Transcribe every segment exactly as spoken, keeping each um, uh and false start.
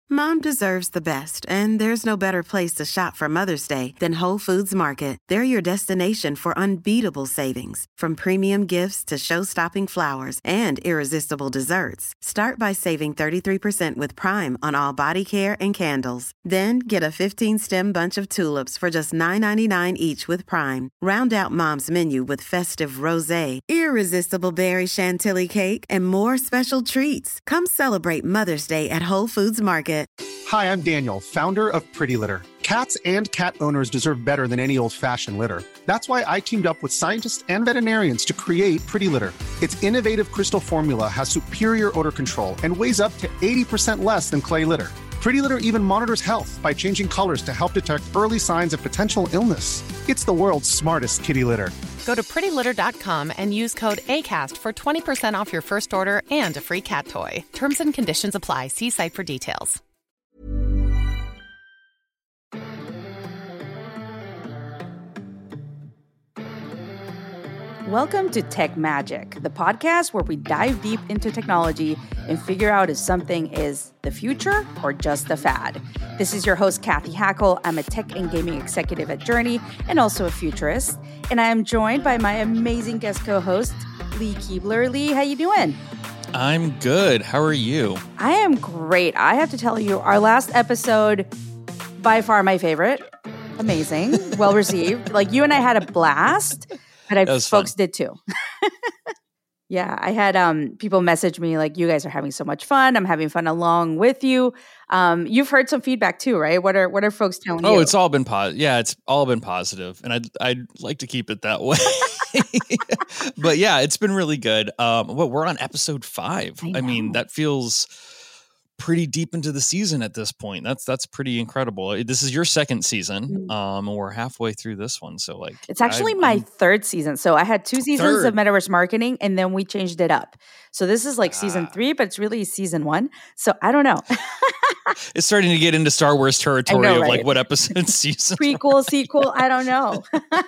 Mom deserves the best, and there's no better place to shop for Mother's Day than Whole Foods Market. They're your destination for unbeatable savings, from premium gifts to show-stopping flowers and irresistible desserts. Start by saving thirty-three percent with Prime on all body care and candles. Then get a fifteen-stem bunch of tulips for just nine ninety-nine each with Prime. Round out Mom's menu with festive rosé, irresistible berry chantilly cake, and more special treats. Come celebrate Mother's Day at Whole Foods Market. Hi, I'm Daniel, founder of Pretty Litter. Cats and cat owners deserve better than any old-fashioned litter. That's why I teamed up with scientists and veterinarians to create Pretty Litter. Its innovative crystal formula has superior odor control and weighs up to eighty percent less than clay litter. Pretty Litter even monitors health by changing colors to help detect early signs of potential illness. It's the world's smartest kitty litter. Go to pretty litter dot com and use code ACAST for twenty percent off your first order and a free cat toy. Terms and conditions apply. See site for details. Welcome to Tech Magic, the podcast where we dive deep into technology and figure out if something is the future or just a fad. This is your host, Kathy Hackle. I'm a tech and gaming executive at Journey and also a futurist. And I am joined by my amazing guest co-host, Lee Keebler. Lee, how you doing? I'm good. How are you? I am great. I have to tell you, our last episode, by far my favorite. Amazing. Well received. Like, you and I had a blast. But I, folks fun. did too. Yeah, I had um, people message me like, you guys are having so much fun. I'm having fun along with you. Um, you've heard some feedback too, right? What are what are folks telling oh, you? Oh, it's all been positive. Yeah, it's all been positive. And I'd, I'd like to keep it that way. But yeah, it's been really good. Um, well, we're on episode five. I, I mean, that feels pretty deep into the season at this point. That's that's pretty incredible. This is your second season. Mm-hmm. Um, and we're halfway through this one. So like it's actually I, my I'm, third season. So I had two seasons third. of Metaverse marketing and then we changed it up. So this is like ah. season three, but it's really season one. So I don't know. It's starting to get into Star Wars territory know, of right? like what episode season. Prequel, sequel. I don't know.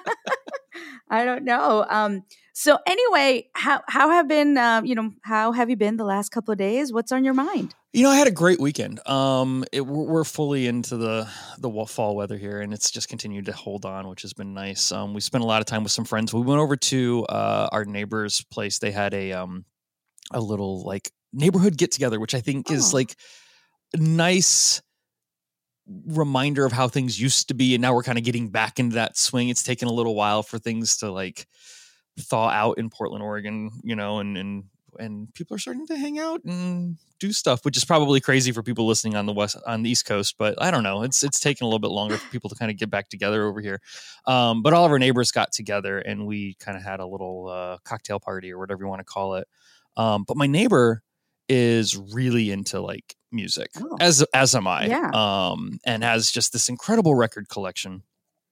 I don't know. Um, so anyway, how how have been, um, you know, how have you been the last couple of days? What's on your mind? You know, I had a great weekend. Um, it, we're fully into the the fall weather here, and it's just continued to hold on, which has been nice. Um, we spent a lot of time with some friends. We went over to uh, our neighbor's place. They had a um, a little like neighborhood get together, which I think oh. is like a nice reminder of how things used to be, and now we're kind of getting back into that swing. It's taken a little while for things to like thaw out in Portland, Oregon, you know, and and and people are starting to hang out and do stuff, which is probably crazy for people listening on the west on the East Coast. But I don't know, it's it's taken a little bit longer for people to kind of get back together over here. Um, but all of our neighbors got together and we kind of had a little uh, cocktail party or whatever you want to call it. Um, but my neighbor is really into like music, oh. as as am I, yeah. um, and has just this incredible record collection.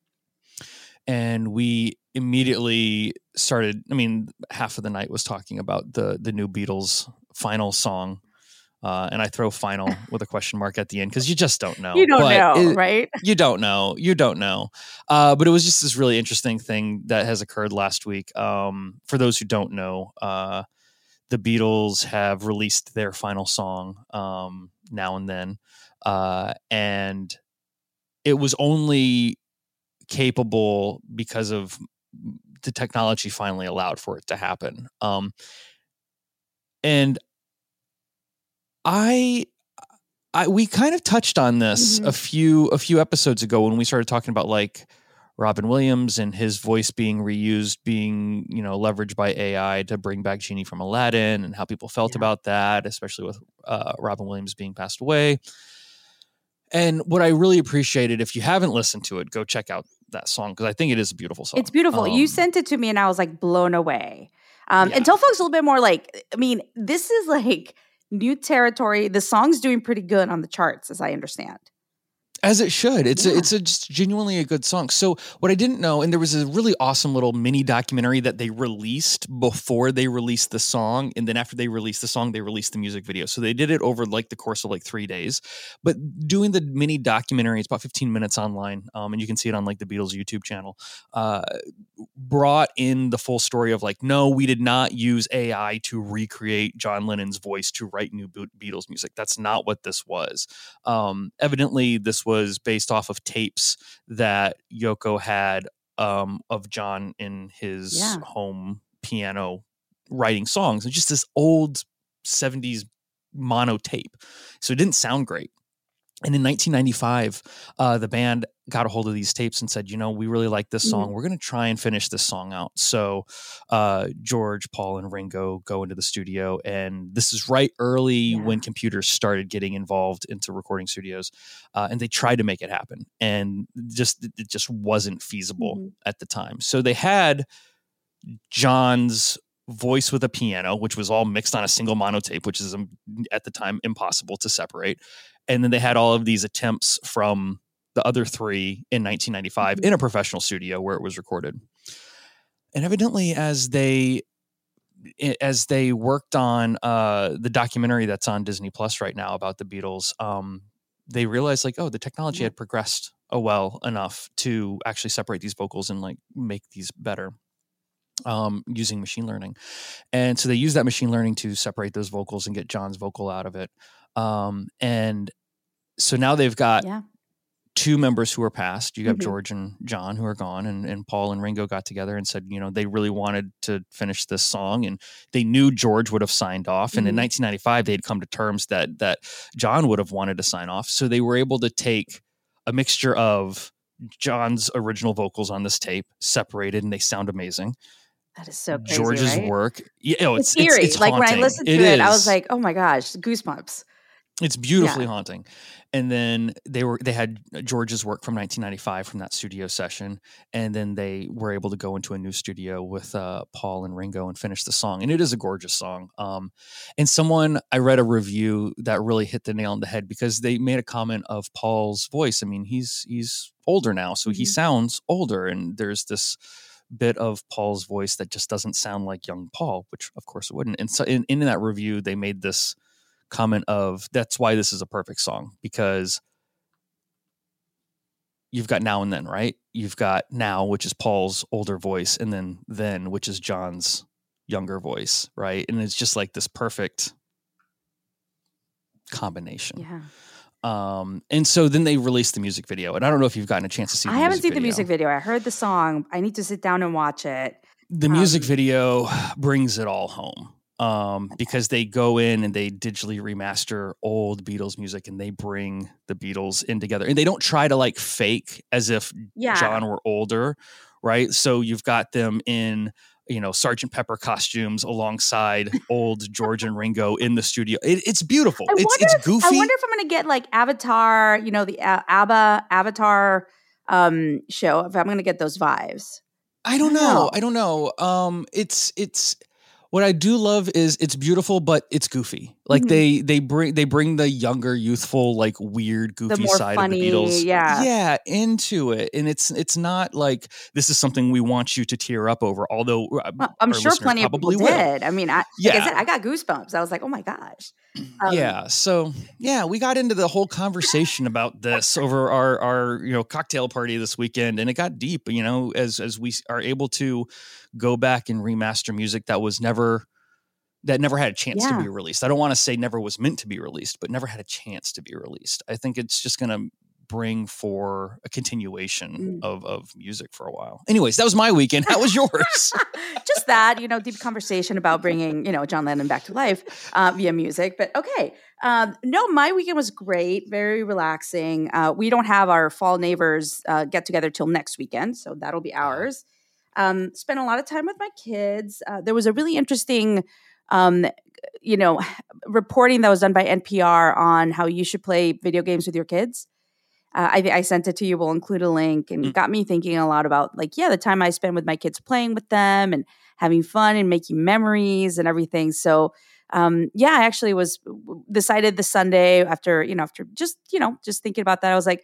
And we immediately started, I mean, half of the night was talking about the the new Beatles final song. Uh, and I throw final with a question mark at the end because you just don't know. You don't but know, it, right? You don't know. You don't know. Uh, but it was just this really interesting thing that has occurred last week. Um, for those who don't know, uh, the Beatles have released their final song um, now and then. Uh, and it was only capable because of the technology finally allowed for it to happen. Um, and I, I, we kind of touched on this mm-hmm. a few, a few episodes ago when we started talking about like Robin Williams and his voice being reused, being, you know, leveraged by A I to bring back Genie from Aladdin and how people felt yeah. about that, especially with uh, Robin Williams being passed away. And what I really appreciated, if you haven't listened to it, go check out that song because I think it is a beautiful song. It's beautiful. Um, you sent it to me and I was like blown away. Um, yeah. And tell folks a little bit more like, I mean, this is like new territory. The song's doing pretty good on the charts, as I understand. As it should. It's Yeah. a, it's a just genuinely a good song. So what I didn't know, and there was a really awesome little mini documentary that they released before they released the song. And then after they released the song, they released the music video. So they did it over like the course of like three days. But doing the mini documentary, it's about fifteen minutes online. Um, and you can see it on like the Beatles YouTube channel, uh, brought in the full story of like, no, we did not use A I to recreate John Lennon's voice to write new Beatles music. That's not what this was. Um, evidently, this was based off of tapes that Yoko had um, of John in his Yeah. home piano writing songs. It's just this old seventies mono tape. So it didn't sound great. And in nineteen ninety-five, uh, the band got a hold of these tapes and said, you know, we really like this song. Mhm. We're going to try and finish this song out. So uh, George, Paul, and Ringo go into the studio. And this is right early Yeah. when computers started getting involved into recording studios. Uh, and they tried to make it happen. And just it just wasn't feasible Mhm. at the time. So they had John's voice with a piano, which was all mixed on a single mono tape, which is um, at the time impossible to separate. And then they had all of these attempts from the other three in nineteen ninety-five Mhm. in a professional studio where it was recorded. And evidently, as they as they worked on uh, the documentary that's on Disney Plus right now about the Beatles, um, they realized like, oh, the technology Yeah. had progressed oh, well enough to actually separate these vocals and like make these better. Um, using machine learning. And so they use that machine learning to separate those vocals and get John's vocal out of it. Um, and so now they've got Yeah. two members who are passed. You have Mhm. George and John who are gone, and, and Paul and Ringo got together and said, you know, they really wanted to finish this song, and they knew George would have signed off. And in Mhm. nineteen ninety-five, they had come to terms that that John would have wanted to sign off. So they were able to take a mixture of John's original vocals on this tape, separated, and they sound amazing. That is so crazy, George's right? work, yeah, oh, It's it's it's, eerie. it's Like when I haunting. listened to It it, I was is. like, oh my gosh, goosebumps. It's beautifully Yeah. haunting. And then they were they had George's work from nineteen ninety-five from that studio session, and then they were able to go into a new studio with uh, Paul and Ringo and finish the song. And it is a gorgeous song. Um, and someone I read a review that really hit the nail on the head because they made a comment of Paul's voice. I mean, he's he's older now, so he Mhm. sounds older, and there's this bit of Paul's voice that just doesn't sound like young Paul, which of course it wouldn't. And so in, in that review, they made this comment of that's why this is a perfect song, because you've got now and then, right? You've got now, which is Paul's older voice, and then then, which is John's younger voice, right? And it's just like this perfect combination. Yeah. Um, and so then they released the music video, and I don't know if you've gotten a chance to see. I the haven't music seen video. the music video. I heard the song. I need to sit down and watch it. The music Um, video brings it all home. Um, because they go in and they digitally remaster old Beatles music, and they bring the Beatles in together, and they don't try to like fake as if Yeah. John were older, right? So you've got them in, you know, Sergeant Pepper costumes alongside old George and Ringo in the studio. It, it's beautiful. I It's wonder it's if- goofy. I wonder if I'm going to get like Avatar, you know, the uh, ABBA Avatar um, show, if I'm going to get those vibes. I don't I don't know. know. I don't know. Um, it's it's what I do love is it's beautiful, but it's goofy. Like Mhm. they they bring they bring the younger, youthful, like weird, goofy more side funny, of the Beatles, yeah. yeah, into it. And it's it's not like this is something we want you to tear up over. Although uh, Well, I'm our sure listeners plenty of people probably will. did. I mean, I, like Yeah. I said, I got goosebumps. I was like, oh my gosh. Um, yeah. So yeah, we got into the whole conversation about this over our our you know cocktail party this weekend, and it got deep. You know, as as we are able to go back and remaster music that was never that never had a chance Yeah. to be released. I don't want to say never was meant to be released, but never had a chance to be released. I think it's just going to bring for a continuation Mm. of of music for a while. Anyways, that was my weekend. How was yours? Just that, you know, deep conversation about bringing, you know, John Lennon back to life uh, via music. But okay. Um, no, my weekend was great, very relaxing. Uh, we don't have our fall neighbors uh, get together till next weekend, so that'll be ours. Um, spent a lot of time with my kids. Uh, there was a really interesting, um, you know, reporting that was done by N P R on how you should play video games with your kids. Uh, I, I sent it to you. We'll include a link, and Mm. it got me thinking a lot about like, yeah, the time I spend with my kids playing with them and having fun and making memories and everything. So, um, yeah, I actually was decided this Sunday after, you know, after just, you know, just thinking about that, I was like,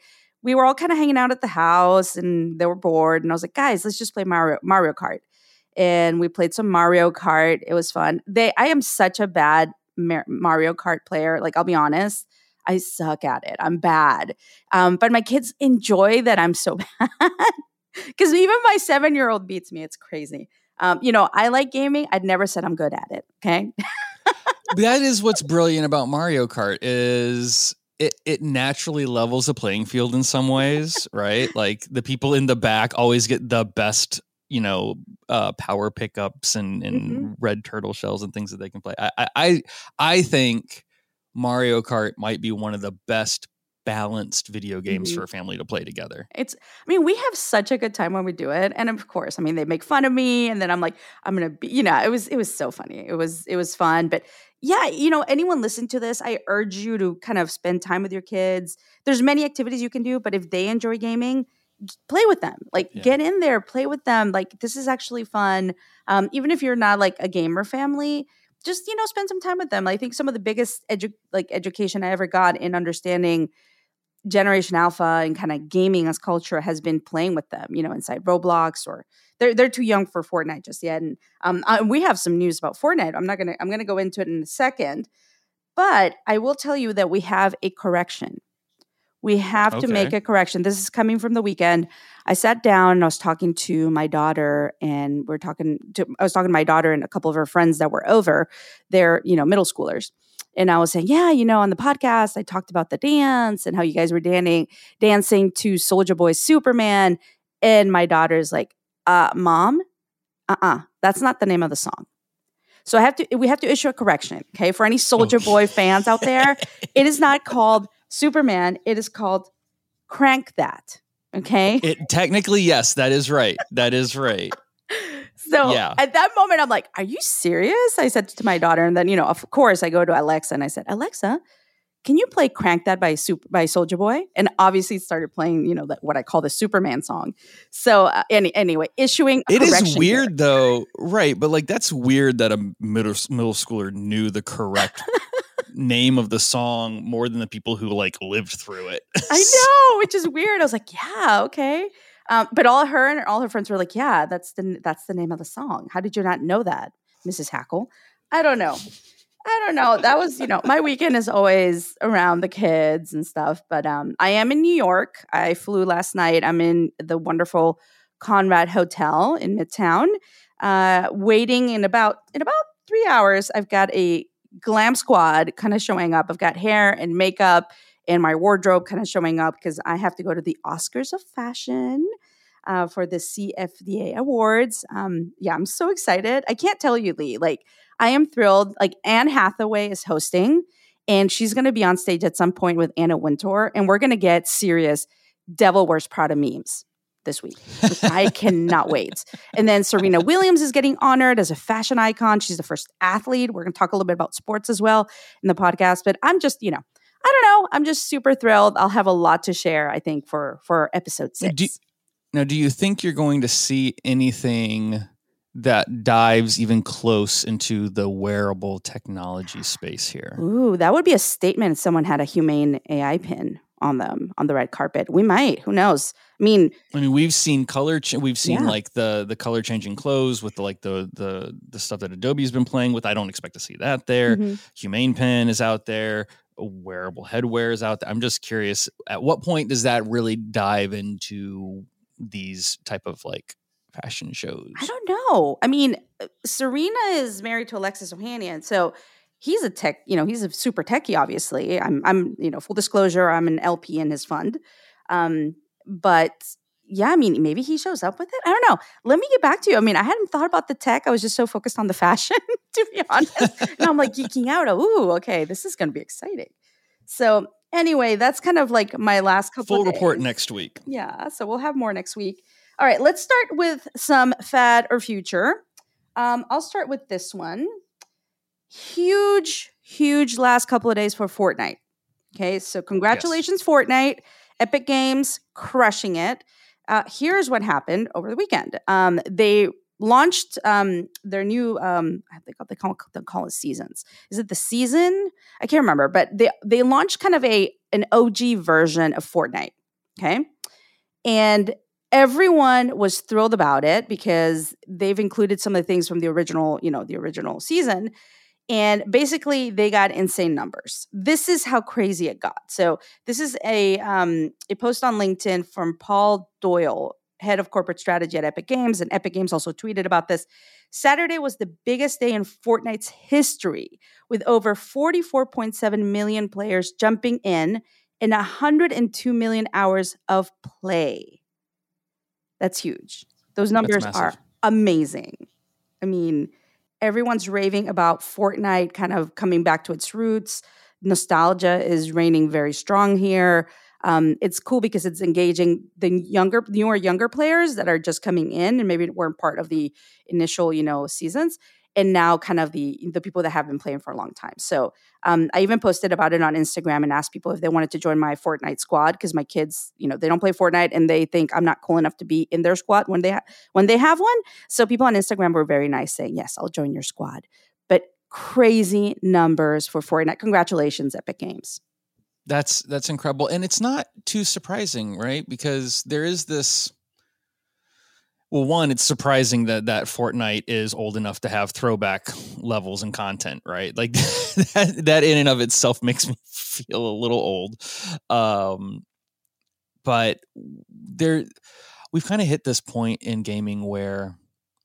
we were all kind of hanging out at the house and they were bored. And I was like, guys, let's just play Mario, Mario Kart. And we played some Mario Kart. It was fun. They, I am such a bad Mar- Mario Kart player. Like, I'll be honest, I suck at it. I'm bad. Um, but my kids enjoy that I'm so bad. Because even my seven-year-old beats me. It's crazy. Um, you know, I like gaming. I'd never said I'm good at it. Okay. That is what's brilliant about Mario Kart is it, it naturally levels the playing field in some ways, right? Like the people in the back always get the best, you know, uh, power pickups and, and mm-hmm. red turtle shells and things that they can play. I, I, I think Mario Kart might be one of the best balanced video games mm-hmm. for a family to play together. It's, I mean, we have such a good time when we do it. And of course, I mean, they make fun of me and then I'm like, I'm going to be, you know, it was, it was so funny. It was, it was fun. But yeah, you know, anyone listening to this, I urge you to kind of spend time with your kids. There's many activities you can do, but if they enjoy gaming, play with them. Like yeah. get in there, play with them. Like this is actually fun. Um, even if you're not like a gamer family, just, you know, spend some time with them. I think some of the biggest edu- like education I ever got in understanding Generation Alpha and kind of gaming as culture has been playing with them, you know, inside Roblox, or they're they're too young for Fortnite just yet. And um, I, we have some news about Fortnite. I'm not gonna I'm gonna go into it in a second, but I will tell you that we have a correction. We have okay. to make a correction. This is coming from the weekend. I sat down and I was talking to my daughter, and we're talking to I was talking to my daughter and a couple of her friends that were over. They're, you know, middle schoolers. And I was saying, yeah, you know, on the podcast, I talked about the dance and how you guys were dancing, dancing to Soulja Boy's Superman. And my daughter's like, uh, Mom, uh-uh, that's not the name of the song. So I have to, we have to issue a correction, okay? For any Soulja Boy fans out there, it is not called Superman. It is called Crank That, okay? It technically, yes, that is right. That is right. So yeah. at that moment, I'm like, are you serious? I said to my daughter. And then, you know, of course, I go to Alexa and I said, Alexa, can you play Crank That by Super, by Soulja Boy? And obviously it started playing, you know, that what I call the Superman song. So uh, any, anyway, issuing a It is weird here. though. Right. But like, that's weird that a middle, middle schooler knew the correct name of the song more than the people who like lived through it. I know, which is weird. I was like, yeah, okay. Um, but all her and all her friends were like, yeah, that's the that's the name of the song. How did you not know that, Missus Hackle? I don't know. I don't know. That was, you know, my weekend is always around the kids and stuff. But um, I am in New York. I flew last night. I'm in the wonderful Conrad Hotel in Midtown, uh, waiting in about in about three hours. I've got a glam squad kind of showing up. I've got hair and makeup and my wardrobe kind of showing up because I have to go to the Oscars of Fashion uh, for the C F D A Awards. Um, yeah, I'm so excited. I can't tell you, Lee. Like, I am thrilled. Like, Anne Hathaway is hosting, and she's going to be on stage at some point with Anna Wintour, and we're going to get serious Devil Wears Prada memes this week. I cannot wait. And then Serena Williams is getting honored as a fashion icon. She's the first athlete. We're going to talk a little bit about sports as well in the podcast. But I'm just, you know, I don't know. I'm just super thrilled. I'll have a lot to share, I think, for, for episode six. Do, now, do you think you're going to see anything that dives even close into the wearable technology space here? Ooh, that would be a statement if someone had a Humane A I pin on them on the red carpet. We might. Who knows? I mean, I mean, we've seen color. Ch- we've seen yeah. like the the color changing clothes with the, like the the the stuff that Adobe's been playing with. I don't expect to see that there. Mm-hmm. Humane Pen is out there. Wearable headwear is out there. I'm just curious, at what point does that really dive into these type of like fashion shows? I don't know. I mean, Serena is married to Alexis Ohanian, so he's a tech, you know, he's a super techie, obviously. I'm, I'm, you know, full disclosure, I'm an L P in his fund. Um, but yeah, I mean, maybe he shows up with it. I don't know. Let me get back to you. I mean, I hadn't thought about the tech. I was just so focused on the fashion, to be honest. Now I'm like geeking out. Ooh, okay, this is going to be exciting. So anyway, that's kind of like my last couple Full of days. report next week. Yeah, so we'll have more next week. All right, let's start with some fad or future. Um, I'll start with this one. Huge, huge last couple of days for Fortnite. Okay, so congratulations, yes. Fortnite. Epic Games crushing it. Uh, here's what happened over the weekend. Um, they launched um, their new, um, they call, they, call, they call it seasons. Is it the season? I can't remember, but they they launched kind of a an O G version of Fortnite. Okay. And everyone was thrilled about it because they've included some of the things from the original, you know, the original season. And basically, they got insane numbers. This is how crazy it got. So this is a um, a post on LinkedIn from Paul Doyle, head of corporate strategy at Epic Games. And Epic Games also tweeted about this. Saturday was the biggest day in Fortnite's history, with over forty-four point seven million players jumping in and one hundred two million hours of play. That's huge. Those numbers are amazing. I mean, everyone's raving about Fortnite kind of coming back to its roots. Nostalgia is reigning very strong here. Um, it's cool because it's engaging the younger, newer, younger players that are just coming in and maybe weren't part of the initial, you know, seasons. And now kind of the the people that have been playing for a long time. So um, I even posted about it on Instagram and asked people if they wanted to join my Fortnite squad because my kids, you know, they don't play Fortnite and they think I'm not cool enough to be in their squad when they ha- when they have one. So people on Instagram were very nice saying, yes, I'll join your squad. But crazy numbers for Fortnite. Congratulations, Epic Games. That's that's incredible. And it's not too surprising, right? Because there is this... Well, one, it's surprising that that Fortnite is old enough to have throwback levels and content, right? Like that, that in and of itself makes me feel a little old. Um, but there, we've kind of hit this point in gaming where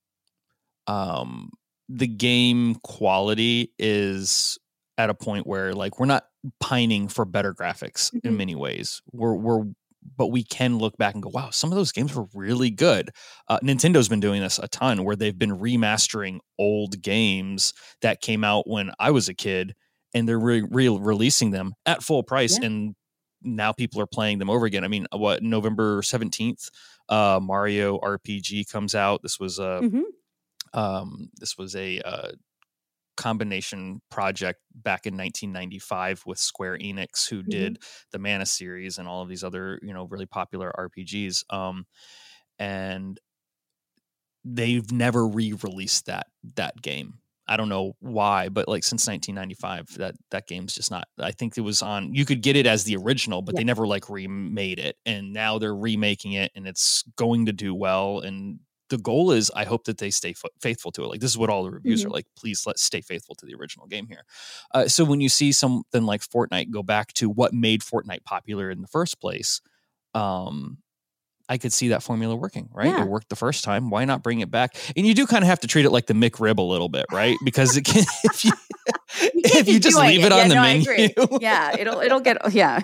um, the game quality is at a point where like we're not pining for better graphics mm-hmm. in many ways. We're we're But we can look back and go, wow, some of those games were really good. Uh, Nintendo's been doing this a ton where they've been remastering old games that came out when I was a kid and they're re- re-releasing them at full price. Yeah. And now people are playing them over again. I mean, what, November seventeenth, uh, Mario R P G comes out. This was a, mm-hmm. um, this was a, uh, combination project back in nineteen ninety-five with Square Enix, who mm-hmm. did the Mana series and all of these other, you know, really popular R P Gs. Um, and they've never re-released that, that game. I don't know why, but like since nineteen ninety-five, that, that game's just not, I think it was on, you could get it as the original, but yeah. they never like remade it. And now they're remaking it and it's going to do well. And the goal is, I hope that they stay f- faithful to it. Like this is what all the reviews mm-hmm. are like. Please let's stay faithful to the original game here. Uh, so when you see something like Fortnite go back to what made Fortnite popular in the first place, um, I could see that formula working, right? Yeah. It worked the first time. Why not bring it back? And you do kind of have to treat it like the McRib a little bit, right? Because it can, if you, you if you just leave it, it on yeah, the no, menu, yeah, it'll it'll get yeah.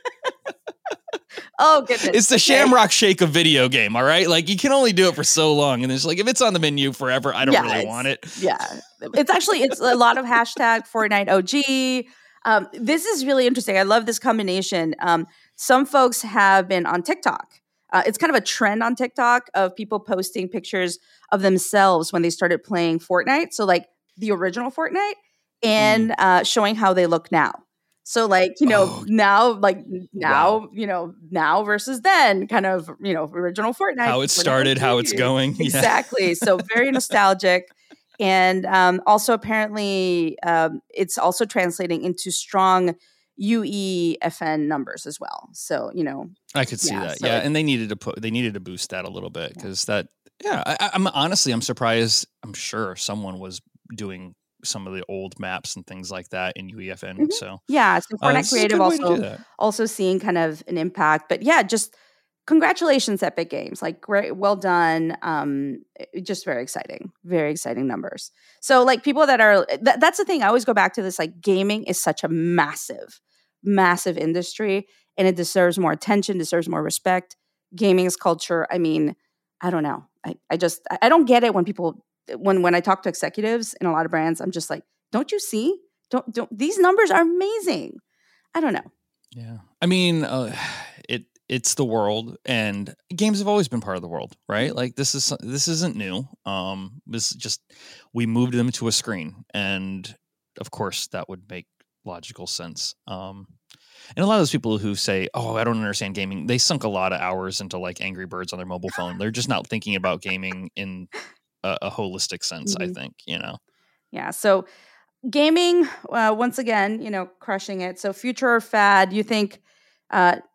Oh, goodness. It's the okay. Shamrock Shake of video game, all right? Like, you can only do it for so long. And it's like, if it's on the menu forever, I don't yeah, really want it. Yeah. It's actually, it's a lot of hashtag Fortnite O G. Um, this is really interesting. I love this combination. Um, some folks have been on TikTok. Uh, it's kind of a trend on TikTok of people posting pictures of themselves when they started playing Fortnite. So, like, the original Fortnite and mm. uh, showing how they look now. So like, you know, oh, now, like now, wow. you know, now versus then kind of, you know, original Fortnite. How it started, how it's going. Exactly. Yeah. So very nostalgic. And um, also apparently um, it's also translating into strong U E F N numbers as well. So, you know. I could see yeah, that. So yeah. It, and they needed to put, they needed to boost that a little bit because yeah. that, yeah, I, I'm honestly, I'm surprised. I'm sure someone was doing some of the old maps and things like that in U E F N. Mm-hmm. So yeah, so Fortnite uh, Creative also also seeing kind of an impact. But yeah, just congratulations, Epic Games. Like great, well done. Um, just very exciting, very exciting numbers. So like people that are th- that's the thing. I always go back to this. Like gaming is such a massive, massive industry, and it deserves more attention, deserves more respect. Gaming is culture. I mean, I don't know. I I just I don't get it when people. When when I talk to executives in a lot of brands, I'm just like, don't you see? Don't don't these numbers are amazing. I don't know. Yeah, I mean, uh, it it's the world, and games have always been part of the world, right? Like this is this isn't new. Um, this is just we moved them to a screen, and of course that would make logical sense. Um, and a lot of those people who say, "Oh, I don't understand gaming," they sunk a lot of hours into like Angry Birds on their mobile phone. They're just not thinking about gaming in A, a holistic sense, mm-hmm. I think, you know. Yeah. So gaming, uh, once again, you know, crushing it. So future or fad, you think uh,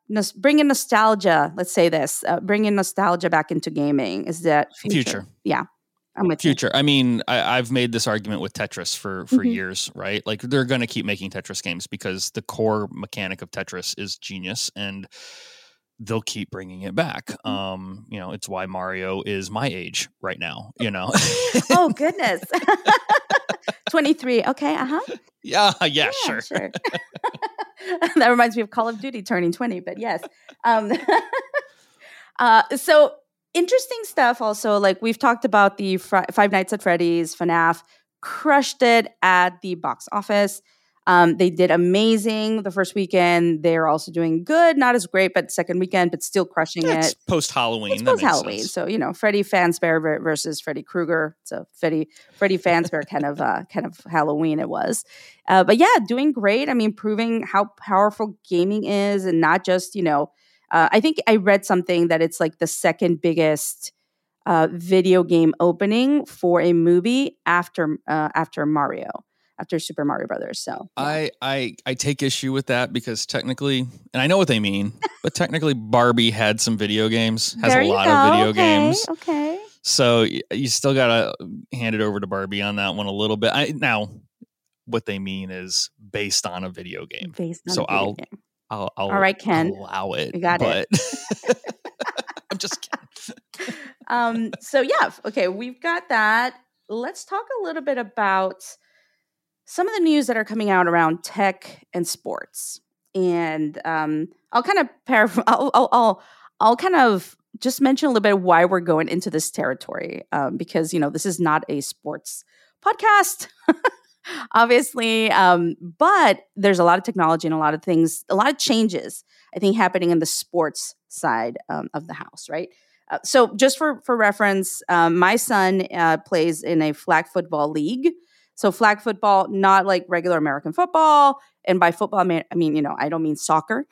nos- bringing nostalgia. Let's say this, uh, bringing nostalgia back into gaming. Is that future? Future. Yeah. I'm with Future. you. I mean, I, I've made this argument with Tetris for, for Mhm. years, right? Like they're going to keep making Tetris games because the core mechanic of Tetris is genius and they'll keep bringing it back. Um, you know, it's why Mario is my age right now, you know? Oh, goodness. twenty-three. Okay. Uh-huh. yeah, yeah, Yeah, sure. sure. That reminds me of Call of Duty turning twenty, but yes. Um, uh, so interesting stuff also, like we've talked about the Fr- Five Nights at Freddy's, FNAF, crushed it at the box office. Um, they did amazing the first weekend. They're also doing good, not as great, but second weekend, but still crushing Yeah, it. it's post-Halloween. It's That post makes Halloween, sense. so you know, Freddy Fazbear ver- versus Freddy Krueger. So Freddy Freddy Fazbear kind of uh, kind of Halloween it was, uh, but yeah, doing great. I mean, proving how powerful gaming is, and not just you know. Uh, I think I read something that it's like the second biggest uh, video game opening for a movie after uh, after Mario, after Super Mario Brothers. So yeah. I, I I take issue with that because technically, and I know what they mean, but technically Barbie had some video games, has There a you lot go. of video Okay, games. Okay. So y- you still got to hand it over to Barbie on that one a little bit. I, now, what they mean is based on a video game. Based on So a video I'll, game. I'll I'll All right, Ken. allow it. You got but I'm just kidding. um, so yeah, okay, we've got that. Let's talk a little bit about some of the news that are coming out around tech and sports. And um, I'll kind of paraphrase. I'll, I'll, I'll, I'll kind of just mention a little bit why we're going into this territory, um, because you know this is not a sports podcast, obviously. Um, but there's a lot of technology and a lot of things, a lot of changes, I think, happening in the sports side um, of the house, right? Uh, so just for, for reference, um, my son uh, plays in a flag football league. So flag football, not like regular American football. And by football, I mean, I mean you know, I don't mean soccer.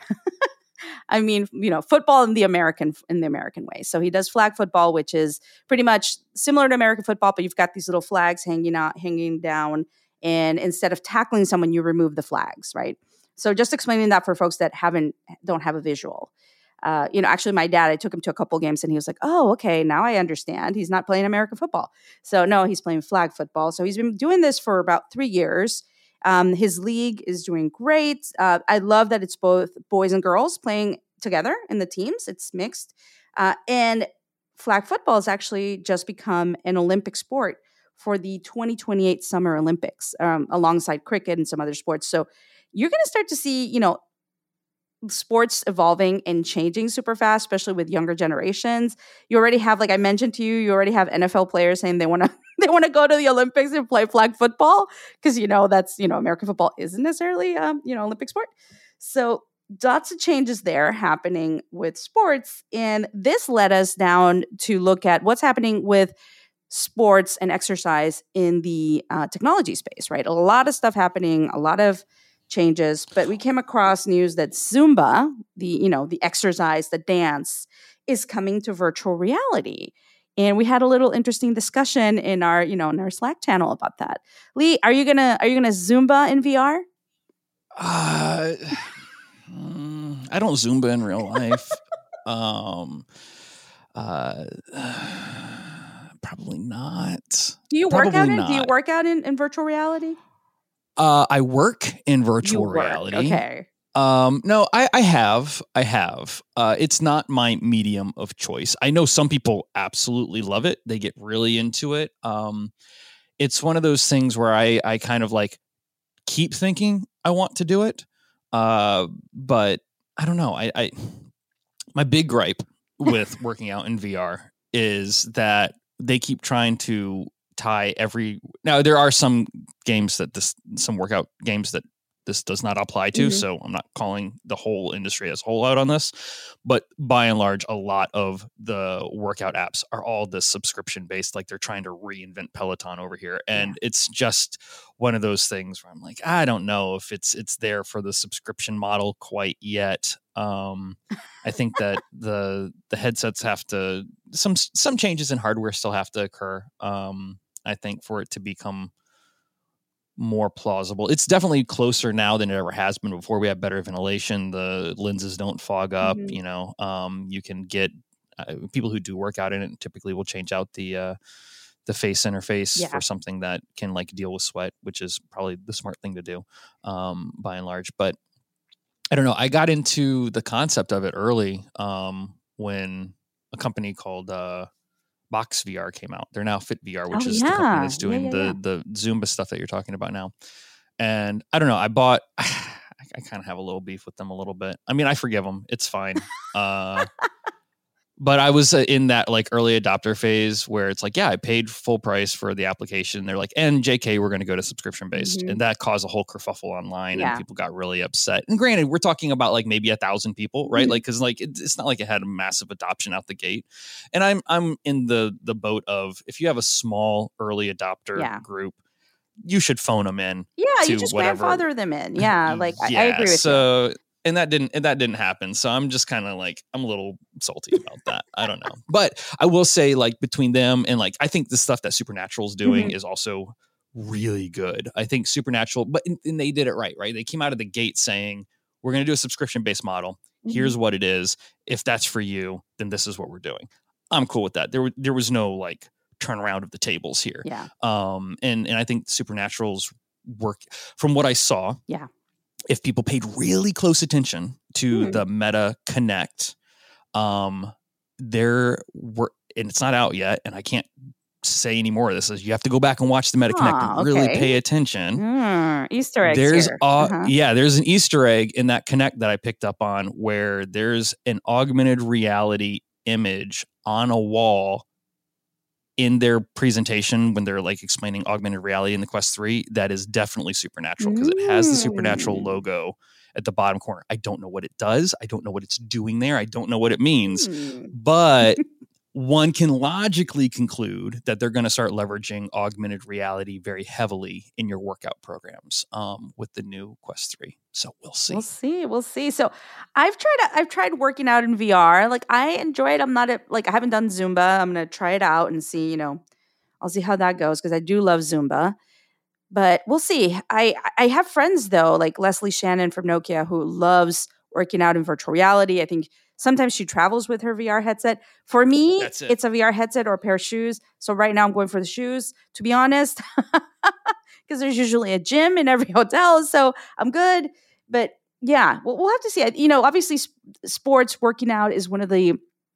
I mean, you know, football in the American in the American way. So he does flag football, which is pretty much similar to American football, but you've got these little flags hanging out, hanging down, and instead of tackling someone, you remove the flags, right? So just explaining that for folks that haven't don't have a visual. Uh, you know, actually, my dad, I took him to a couple games, and he was like, "Oh, okay, now I understand. He's not playing American football. So no, he's playing flag football. So he's been doing this for about three years." Um, his league is doing great. Uh, I love that it's both boys and girls playing together in the teams. It's mixed. Uh, and flag football has actually just become an Olympic sport for the twenty twenty-eight Summer Olympics, um, alongside cricket and some other sports. So you're going to start to see, you know, sports evolving and changing super fast, especially with younger generations. You already have, like I mentioned to you, you already have N F L players saying they want to they want to go to the Olympics and play flag football because, you know, that's, you know, American football isn't necessarily, um, you know, Olympic sport. So lots of changes there happening with sports. And this led us down to look at what's happening with sports and exercise in the uh, technology space, right? A lot of stuff happening, a lot of changes, but we came across news that Zumba, the, you know, the exercise, the dance, is coming to virtual reality. And we had a little interesting discussion in our, you know, in our Slack channel about that. Lee, are you gonna are you gonna Zumba in V R? Uh, mm, I don't Zumba in real life. um, uh, probably not. Do you Probably work out in? not. Do you work out in, in virtual reality? Uh, I work in virtual You work, reality. okay. Um, no, I, I have, I have. Uh, it's not my medium of choice. I know some people absolutely love it. They get really into it. Um, it's one of those things where I, I kind of like keep thinking I want to do it. Uh, but I don't know. I, I, my big gripe with working out in V R is that they keep trying to tie every, now there are some games that this, some workout games that this does not apply to. Mm-hmm. So I'm not calling the whole industry as a whole out on this, but by and large, a lot of the workout apps are all this subscription based. Like they're trying to reinvent Peloton over here. And yeah. It's just one of those things where I'm like, I don't know if it's, it's there for the subscription model quite yet. Um, I think that the, the headsets have to, some, some changes in hardware still have to occur. Um, I think for it to become more plausible. It's definitely closer now than it ever has been before. We have better ventilation. The lenses don't fog up. Mm-hmm. You know, um, you can get uh, people who do work out in it typically will change out the uh, the face interface yeah. for something that can like deal with sweat, which is probably the smart thing to do um, by and large. But I don't know. I got into the concept of it early um, when a company called uh, Box V R came out. They're now Fit V R, which oh, is yeah. the company that's doing yeah, yeah, the yeah. the Zumba stuff that you're talking about now. And I don't know. I bought. I, I kind of have a little beef with them a little bit. I mean, I forgive them. It's fine. Uh, but I was uh, in that like early adopter phase where it's like, yeah, I paid full price for the application. They're like, and J K, we're going to go to subscription based, mm-hmm. and that caused a whole kerfuffle online, yeah. and people got really upset. And granted, we're talking about like maybe a thousand people, right? Mm-hmm. Like, because like it, it's not like it had a massive adoption out the gate. And I'm I'm in the the boat of if you have a small early adopter yeah. group, you should phone them in. Yeah, to you just whatever. grandfather them in. Yeah, like yeah, I, I agree with so, you. And that didn't and that didn't happen. So I'm just kind of like I'm a little salty about that. I don't know. But I will say like between them and like I think the stuff that Supernatural's doing mm-hmm. is also really good. I think Supernatural, but and they did it right, right? They came out of the gate saying, we're going to do a subscription-based model. Mm-hmm. Here's what it is. If that's for you, then this is what we're doing. I'm cool with that. There there was no like turnaround of the tables here. Yeah. Um and and I think Supernatural's work from what I saw. Yeah. If people paid really close attention to mm. the Meta Connect, um, there were, and it's not out yet, and I can't say any more of this. Is you have to go back and watch the Meta Connect and okay. really pay attention. Mm, Easter eggs. There's here. A, uh-huh. yeah, there's an Easter egg in that Connect that I picked up on where there's an augmented reality image on a wall in their presentation when they're like explaining augmented reality in the Quest three. That is definitely Supernatural because it has the Supernatural logo at the bottom corner. I don't know what it does. I don't know what it's doing there. I don't know what it means, mm. but one can logically conclude that they're going to start leveraging augmented reality very heavily in your workout programs um, with the new Quest three. So we'll see. We'll see. We'll see. So I've tried. I've tried working out in V R. Like I enjoy it. I'm not a, like I haven't done Zumba. I'm gonna try it out and see. You know, I'll see how that goes because I do love Zumba. But we'll see. I I have friends though, like Leslie Shannon from Nokia, who loves working out in virtual reality. I think sometimes she travels with her V R headset. For me, it. it's a V R headset or a pair of shoes. So right now I'm going for the shoes, to be honest, because there's usually a gym in every hotel. So I'm good. But yeah, we'll, we'll have to see. You know, obviously sp- sports working out is one of the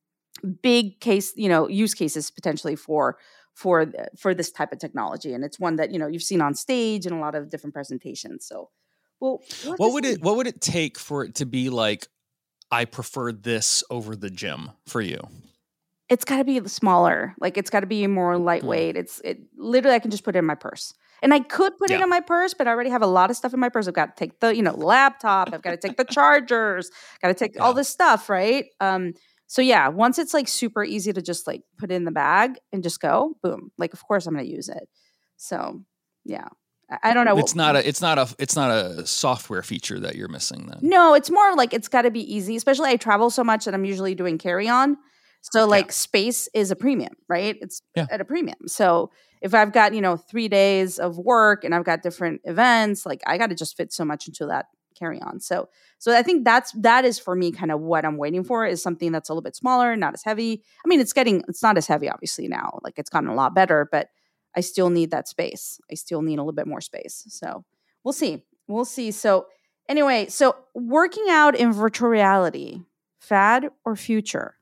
big case, you know, use cases potentially for for for this type of technology. And it's one that, you know, you've seen on stage in a lot of different presentations. So well, we'll what would see. it what would it take for it to be like, I prefer this over the gym for you? It's got to be smaller. Like it's got to be more lightweight. Mm. It's it literally I can just put it in my purse. And I could put yeah. it in my purse, but I already have a lot of stuff in my purse. I've got to take the, you know, laptop. I've got to take the chargers. Got to take yeah. all this stuff, right? Um, so yeah, once it's like super easy to just like put it in the bag and just go, boom. Like of course I'm going to use it. So yeah. I don't know. It's not a. It's not a. It's not a software feature that you're missing. Then no, it's more like it's got to be easy. Especially I travel so much that I'm usually doing carry on, so like yeah. space is a premium, right? It's yeah. at a premium. So if I've got you know three days of work and I've got different events, like I got to just fit so much into that carry on. So so I think that's that is for me kind of what I'm waiting for is something that's a little bit smaller, not as heavy. I mean, it's getting it's not as heavy obviously now. Like it's gotten a lot better, but I still need that space. I still need a little bit more space. So we'll see. We'll see. So anyway, so working out in virtual reality, fad or future?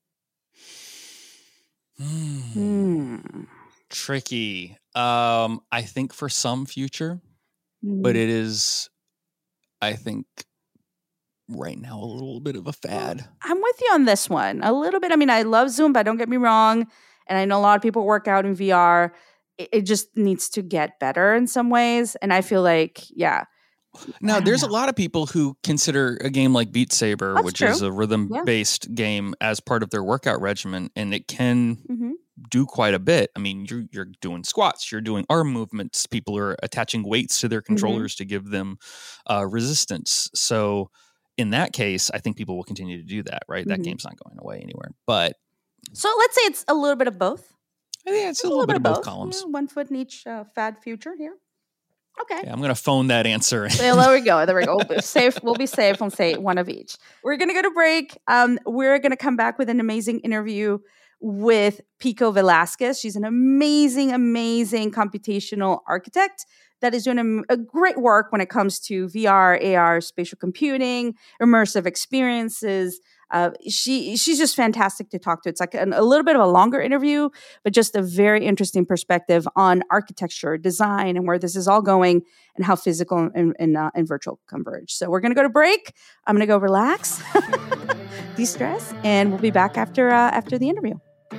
Hmm. Hmm. Tricky. Um, I think for some future, mm. but it is, I think right now a little bit of a fad. I'm with you on this one. A little bit. I mean, I love Zumba. Don't get me wrong. And I know a lot of people work out in V R. It just needs to get better in some ways. And I feel like, yeah. Now, there's know. a lot of people who consider a game like Beat Saber, That's which true. is a rhythm-based yeah. game, as part of their workout regimen. And it can mm-hmm. do quite a bit. I mean, you're, you're doing squats, you're doing arm movements. People are attaching weights to their controllers mm-hmm. to give them uh, resistance. So in that case, I think people will continue to do that, right? Mm-hmm. That game's not going away anywhere. But so let's say it's a little bit of both. I think it's a, a little, little bit of both, both columns. Yeah, one foot in each uh, fad future here. Okay. Yeah, I'm going to phone that answer. So there we go. There we go. We'll be safe. We'll be safe. We'll say one of each. We're going to go to break. Um, we're going to come back with an amazing interview with Pico Velasquez. She's an amazing, amazing computational architect that is doing a, a great work when it comes to V R, A R, spatial computing, immersive experiences. Uh, she she's just fantastic to talk to. It's like an, a little bit of a longer interview, but just a very interesting perspective on architecture, design, and where this is all going, and how physical and, and, uh, and virtual converge. So we're going to go to break. I'm going to go relax, de-stress, and we'll be back after uh, after the interview.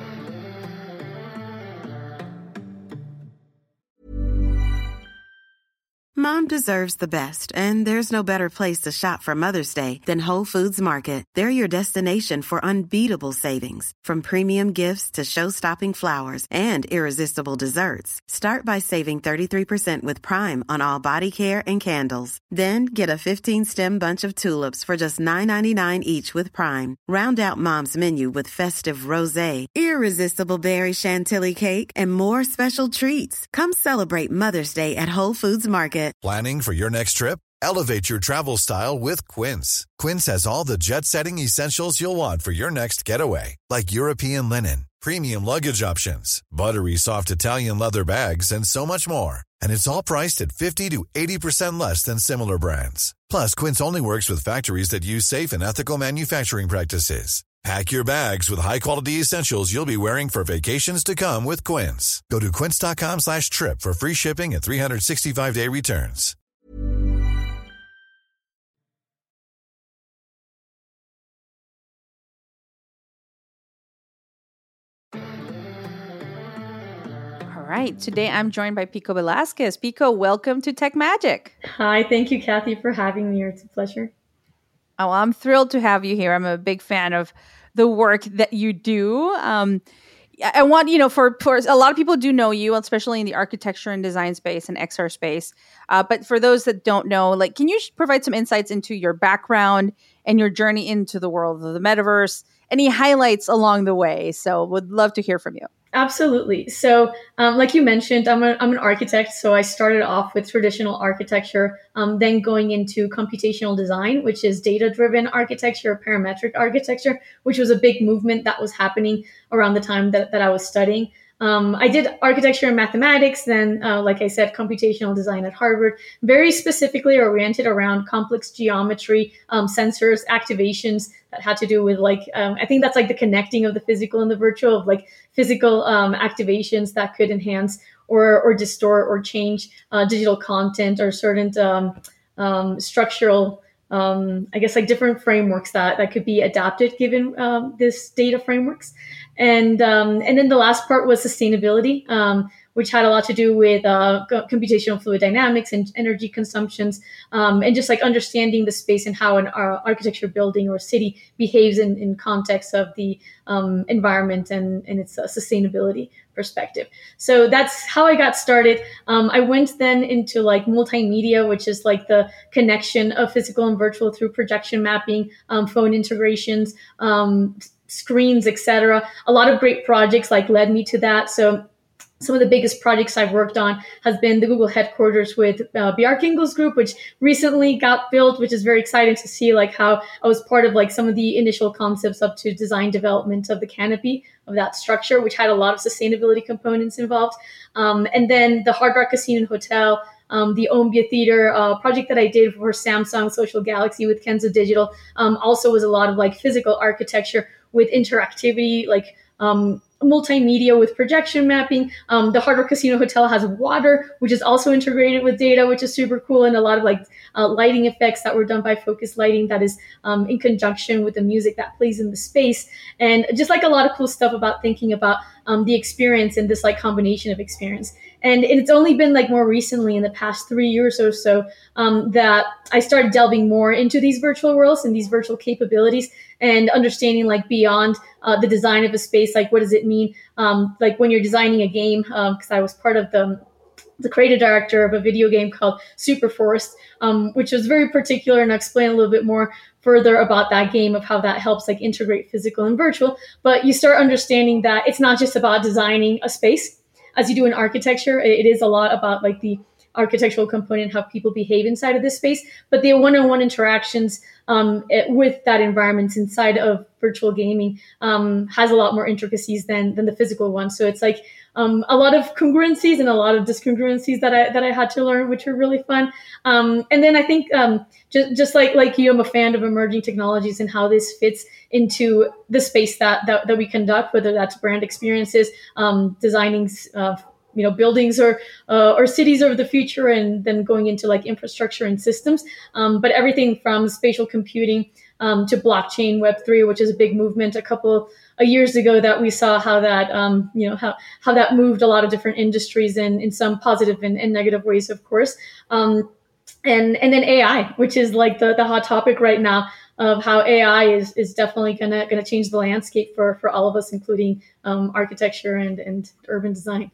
Mom deserves the best, and there's no better place to shop for Mother's Day than Whole Foods Market. They're your destination for unbeatable savings, from premium gifts to show-stopping flowers and irresistible desserts. Start by saving thirty-three percent with Prime on all body care and candles. Then get a fifteen-stem bunch of tulips for just nine ninety-nine each with Prime. Round out Mom's menu with festive rosé, irresistible berry chantilly cake, and more special treats. Come celebrate Mother's Day at Whole Foods Market. Planning for your next trip? Elevate your travel style with Quince. Quince has all the jet-setting essentials you'll want for your next getaway, like European linen, premium luggage options, buttery soft Italian leather bags, and so much more. And it's all priced at fifty to eighty percent less than similar brands. Plus, Quince only works with factories that use safe and ethical manufacturing practices. Pack your bags with high-quality essentials you'll be wearing for vacations to come with Quince. Go to quince.com slash trip for free shipping and three sixty-five day returns. All right. Today I'm joined by Pico Velasquez. Pico, welcome to Tech Magic. Hi. Thank you, Kathy, for having me here. It's a pleasure. Oh, I'm thrilled to have you here. I'm a big fan of the work that you do. Um, I want, you know, for, for a lot of people do know you, especially in the architecture and design space and X R space. Uh, but for those that don't know, like, can you provide some insights into your background and your journey into the world of the metaverse? Any highlights along the way? So would love to hear from you. Absolutely. So um, like you mentioned, I'm, a, I'm an architect. So I started off with traditional architecture, um, then going into computational design, which is data-driven architecture, parametric architecture, which was a big movement that was happening around the time that, that I was studying. Um, I did architecture and mathematics, then, uh, like I said, computational design at Harvard, very specifically oriented around complex geometry, um, sensors, activations that had to do with like, um, I think that's like the connecting of the physical and the virtual, of like physical um, activations that could enhance or or distort or change uh, digital content or certain um, um, structural Um, I guess like different frameworks that, that could be adapted given um, this data frameworks. And um, and then the last part was sustainability, um, which had a lot to do with uh, computational fluid dynamics and energy consumptions, um, and just like understanding the space and how an uh, architecture building or city behaves in, in context of the um, environment and, and its uh, sustainability perspective. So that's how I got started. Um, I went then into like multimedia, which is like the connection of physical and virtual through projection mapping, um, phone integrations, um, screens, et cetera. A lot of great projects like led me to that. So some of the biggest projects I've worked on has been the Google headquarters with uh, Bjarke Ingels Group, which recently got built, which is very exciting to see like how I was part of like some of the initial concepts up to design development of the canopy of that structure, which had a lot of sustainability components involved. Um, and then the Hard Rock Casino and Hotel, um, the Ombia Theater uh, project that I did for Samsung Social Galaxy with Kenzo Digital, um, also was a lot of like physical architecture with interactivity, like um, multimedia with projection mapping. Um, the Hard Rock Casino Hotel has water, which is also integrated with data, which is super cool, and a lot of like uh, lighting effects that were done by focus lighting that is um, in conjunction with the music that plays in the space, and just like a lot of cool stuff about thinking about um, the experience and this like combination of experience. And it's only been like more recently in the past three years or so um, that I started delving more into these virtual worlds and these virtual capabilities and understanding like beyond uh, the design of a space, like what does it mean? Um, like when you're designing a game, because um, I was part of the the creative director of a video game called Super Forest, um, which was very particular, and I'll explain a little bit more further about that game of how that helps like integrate physical and virtual. But you start understanding that it's not just about designing a space as you do in architecture. It is a lot about like the architectural component, how people behave inside of this space, but the one-on-one interactions um, it, with that environment inside of virtual gaming um, has a lot more intricacies than than the physical one. So it's like um, a lot of congruencies and a lot of discongruencies that I that I had to learn, which were really fun. Um, and then I think um, just just like like you, I'm a fan of emerging technologies and how this fits into the space that that, that we conduct, whether that's brand experiences, um, designing uh, you know, buildings or uh, or cities of the future, and then going into like infrastructure and systems. Um, but everything from spatial computing um, to blockchain, Web three, which is a big movement a couple of years ago that we saw how that um, you know how how that moved a lot of different industries in in some positive and, and negative ways, of course. Um, and and then A I, which is like the the hot topic right now, of how A I is is definitely gonna gonna change the landscape for for all of us, including um, architecture and and urban design.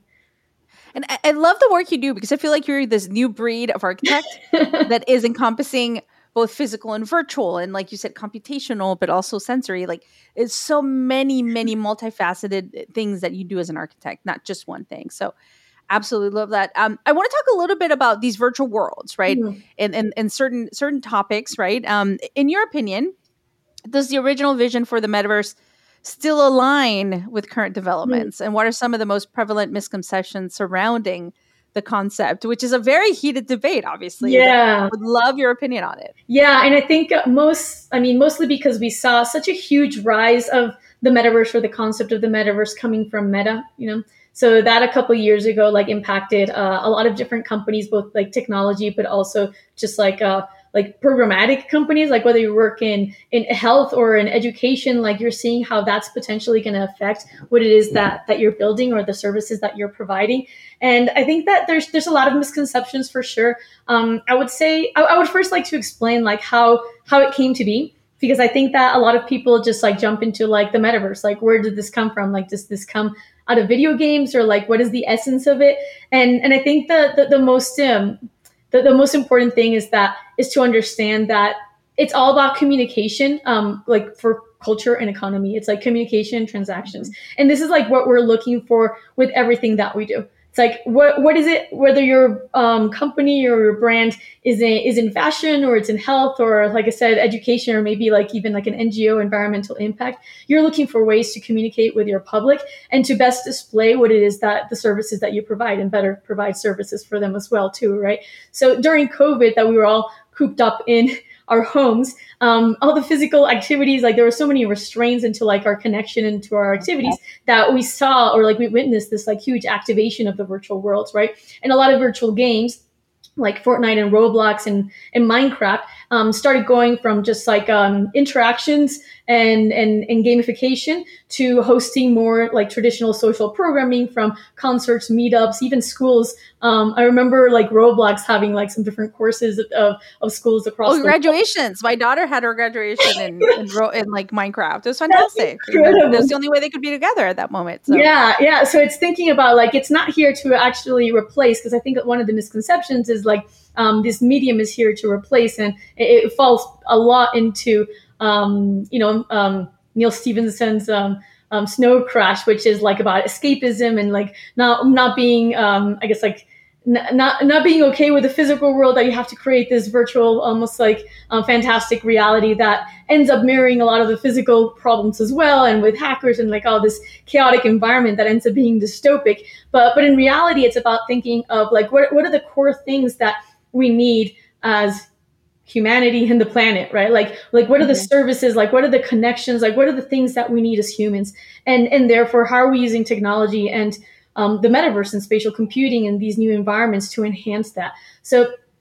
And I, I love the work you do, because I feel like you're this new breed of architect that is encompassing both physical and virtual, and like you said, computational, but also sensory. Like, it's so many, many multifaceted things that you do as an architect, not just one thing. So absolutely love that. Um, I want to talk a little bit about these virtual worlds, right? Mm-hmm. And, and, and certain, certain topics, right? Um, in your opinion, does the original vision for the metaverse still align with current developments? Mm-hmm. And what are some of the most prevalent misconceptions surrounding the concept, which is a very heated debate, obviously? Yeah. I would love your opinion on it. Yeah. And I think most, I mean, mostly because we saw such a huge rise of the metaverse, or the concept of the metaverse, coming from Meta, you know, so that a couple of years ago, like impacted uh, a lot of different companies, both like technology, but also just like, uh, like programmatic companies, like whether you work in, in health or in education, like you're seeing how that's potentially going to affect what it is that, that you're building or the services that you're providing. And I think that there's, there's a lot of misconceptions for sure. Um, I would say, I, I would first like to explain like how, how it came to be, because I think that a lot of people just like jump into like the metaverse, like where did this come from? Like, does this come out of video games, or like, what is the essence of it? And, and I think the, the, the most, um, The, the most important thing is that is to understand that it's all about communication, um, like for culture and economy. It's like communication, transactions. And this is like what we're looking for with everything that we do. It's like, what what is it, whether your um, company or your brand is in, is in fashion, or it's in health, or like I said, education, or maybe like even like an N G O, environmental impact. You're looking for ways to communicate with your public and to best display what it is that the services that you provide, and better provide services for them as well too, right? So during COVID, that we were all cooped up in our homes, um, all the physical activities, like there were so many restraints into like our connection into our activities, that we saw, or like we witnessed this like huge activation of the virtual worlds, right? And a lot of virtual games like Fortnite and Roblox and, and Minecraft um, started going from just like um, interactions and, and, and gamification to hosting more like traditional social programming, from concerts, meetups, even schools. Um, I remember like Roblox having like some different courses of, of schools across. Oh, the graduations. My daughter had her graduation in, in, in like Minecraft. It was fantastic. It was the only way they could be together at that moment. So. Yeah. Yeah. So it's thinking about like, it's not here to actually replace, because I think one of the misconceptions is like, um, this medium is here to replace, and it, it falls a lot into, um, you know, um, Neil Stephenson's, um, um, Snow Crash, which is like about escapism and like not, not being, um, I guess like, not not being okay with the physical world, that you have to create this virtual, almost like um, fantastic reality that ends up mirroring a lot of the physical problems as well, and with hackers and like all this chaotic environment that ends up being dystopic. But but in reality, it's about thinking of like what what are the core things that we need as humanity and the planet, right? Like like what are the services, like what are the connections, like what are the things that we need as humans, and and therefore how are we using technology and Um, the metaverse and spatial computing and these new environments to enhance that. So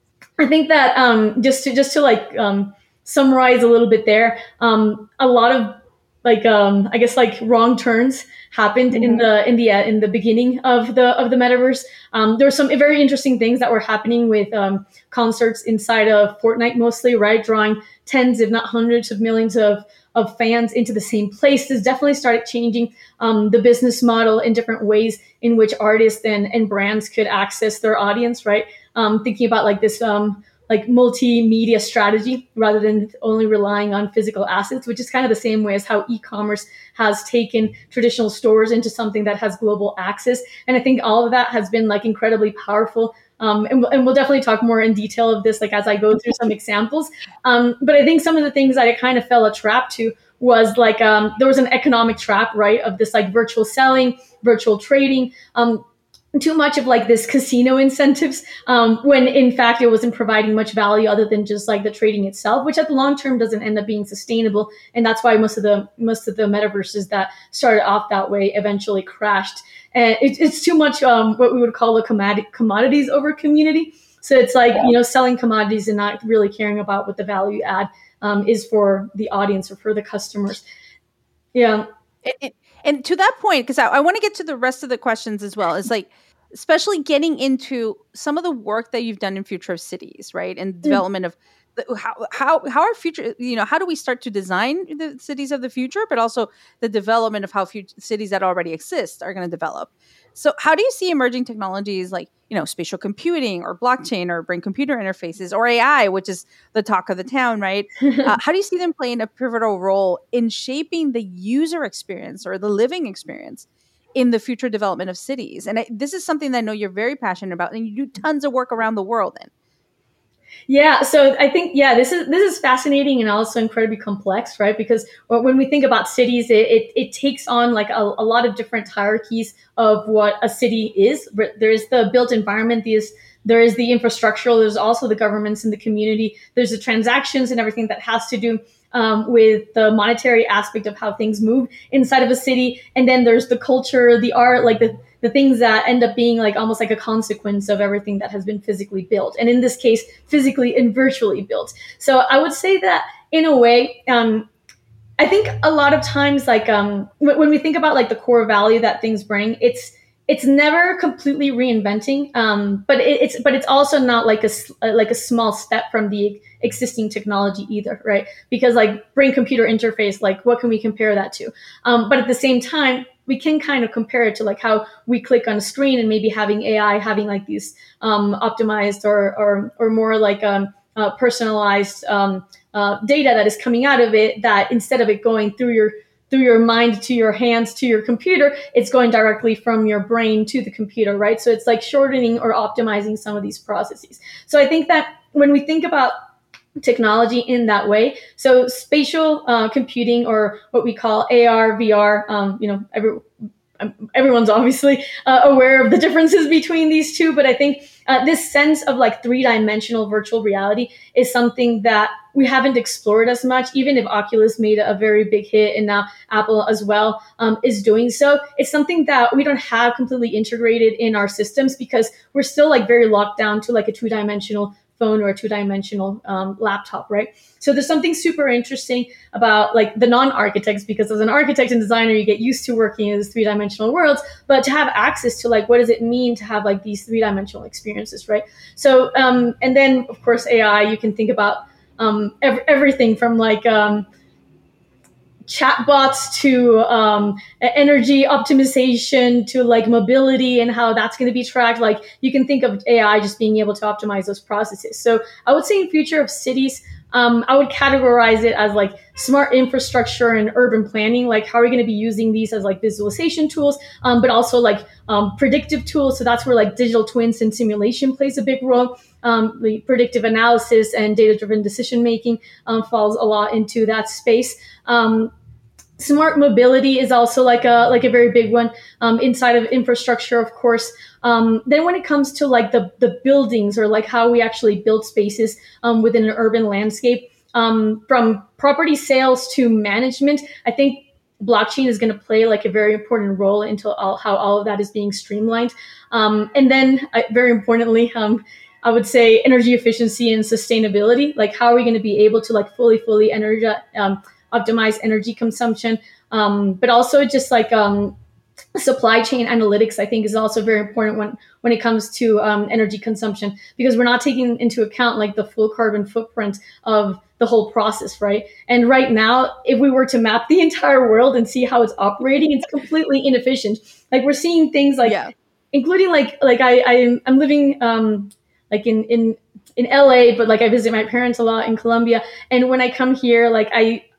I think that um, just to just to like um, summarize a little bit there, um, a lot of like um, I guess like wrong turns happened mm-hmm. in the in the uh, in the beginning of the of the metaverse. Um, there were some very interesting things that were happening with um, concerts inside of Fortnite, mostly, right, drawing tens, if not hundreds, of millions of of fans into the same place. This definitely started changing um, the business model in different ways in which artists and, and brands could access their audience, right? Um, thinking about like this um, like multimedia strategy rather than only relying on physical assets, which is kind of the same way as how e-commerce has taken traditional stores into something that has global access. And I think all of that has been like incredibly powerful Um, and, and we'll definitely talk more in detail of this, like as I go through some examples. Um, but I think some of the things that I kind of fell a trap to was like, um, there was an economic trap, right? Of this like virtual selling, virtual trading, um, too much of like this casino incentives, um, when in fact it wasn't providing much value other than just like the trading itself, which at the long term doesn't end up being sustainable. And that's why most of the, most of the metaverses that started off that way eventually crashed. And it, it's too much, um, what we would call a commodity, commodities over community. So it's like, you know, selling commodities and not really caring about what the value add, um, is for the audience or for the customers. Yeah. It, it, And to that point, because I, I want to get to the rest of the questions as well, is like, especially getting into some of the work that you've done in Future of Cities, right? And mm. development of the, how, how, how our future, you know, how do we start to design the cities of the future, but also the development of how future cities that already exist are going to develop. So how do you see emerging technologies like, you know, spatial computing or blockchain or brain computer interfaces or A I, which is the talk of the town, right? uh, how do you see them playing a pivotal role in shaping the user experience or the living experience in the future development of cities? And I, this is something that I know you're very passionate about and you do tons of work around the world in. Yeah, so I think, yeah, this is this is fascinating and also incredibly complex, right? Because when we think about cities, it it, it takes on like a, a lot of different hierarchies of what a city is. There's the built environment, there's, there is the infrastructural, there's also the governments and the community, there's the transactions and everything that has to do um, with the monetary aspect of how things move inside of a city. And then there's the culture, the art, like the the things that end up being like almost like a consequence of everything that has been physically built. And in this case, physically and virtually built. So I would say that in a way, um, I think a lot of times, like um, w- when we think about like the core value that things bring, it's it's never completely reinventing, um, but it, it's but it's also not like a like a small step from the existing technology either, right? Because like brain computer interface, like what can we compare that to? Um, but at the same time, we can kind of compare it to like how we click on a screen and maybe having A I having like these um, optimized or or or more like um, uh, personalized um, uh, data that is coming out of it, that instead of it going through your through your mind to your hands to your computer, it's going directly from your brain to the computer, right? So it's like shortening or optimizing some of these processes. So I think that when we think about technology in that way, so spatial uh, computing, or what we call A R, V R, um, you know, every, everyone's obviously uh, aware of the differences between these two, but I think uh, this sense of like three-dimensional virtual reality is something that we haven't explored as much, even if Oculus made a very big hit and now Apple as well um, is doing so. It's something that we don't have completely integrated in our systems because we're still like very locked down to like a two-dimensional phone or a two-dimensional um, laptop, right? So there's something super interesting about like the non-architects, because as an architect and designer, you get used to working in these three-dimensional worlds, but to have access to like, what does it mean to have like these three-dimensional experiences, right? So, um, and then of course, A I, you can think about um, ev- everything from like, um, chatbots to um, energy optimization to like mobility and how that's going to be tracked. Like you can think of A I just being able to optimize those processes. So I would say in future of cities, um, I would categorize it as like smart infrastructure and urban planning. Like how are we going to be using these as like visualization tools, um, but also like um, predictive tools. So that's where like digital twins and simulation plays a big role. Um, the predictive analysis and data-driven decision-making um, falls a lot into that space. Um, Smart mobility is also like a like a very big one um, inside of infrastructure, of course. Um, then when it comes to like the the buildings or like how we actually build spaces um, within an urban landscape, um, from property sales to management, I think blockchain is going to play like a very important role into all, how all of that is being streamlined. Um, and then uh, very importantly, um, I would say energy efficiency and sustainability. Like how are we going to be able to like fully, fully energy, um, optimize energy consumption, um, but also just like um, supply chain analytics, I think is also very important when, when it comes to um, energy consumption, because we're not taking into account like the full carbon footprint of the whole process, right? And right now, if we were to map the entire world and see how it's operating, it's completely inefficient. Like we're seeing things like, yeah. including like, like I, I I'm living um, like in, in, in L A, but like I visit my parents a lot in Colombia. And when I come here, like I,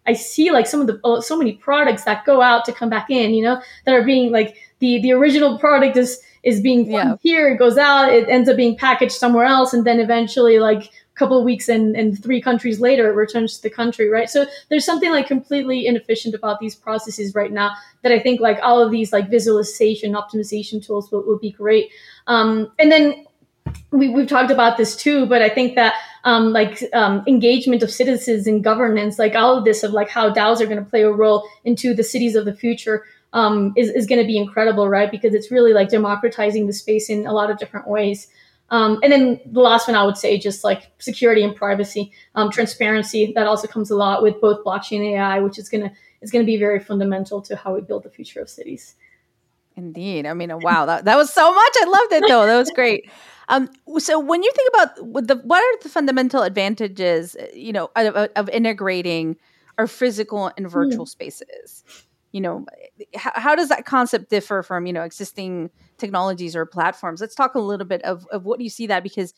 I see like some of the, so many products that go out to come back in, you know, that are being like the, the original product is, is being yeah. here, it goes out, it ends up being packaged somewhere else. And then eventually like a couple of weeks and, and three countries later, it returns to the country, right? So there's something like completely inefficient about these processes right now that I think like all of these like visualization, optimization tools will, will be great. Um, and then we, we've talked about this too, but I think that um, like um, engagement of citizens in governance, like all of this of like how DAOs are going to play a role into the cities of the future um, is, is going to be incredible, right? Because it's really like democratizing the space in a lot of different ways. Um, and then the last one I would say just like security and privacy, um, transparency, that also comes a lot with both blockchain and A I, which is going to is going to be very fundamental to how we build the future of cities. Indeed. I mean, wow, that, that was so much. I loved it though. That was great. Um, so when you think about what the what are the fundamental advantages, you know, of, of integrating our physical and virtual mm. spaces? You know, how, how does that concept differ from, you know, existing technologies or platforms? Let's talk a little bit of, of what you see that, because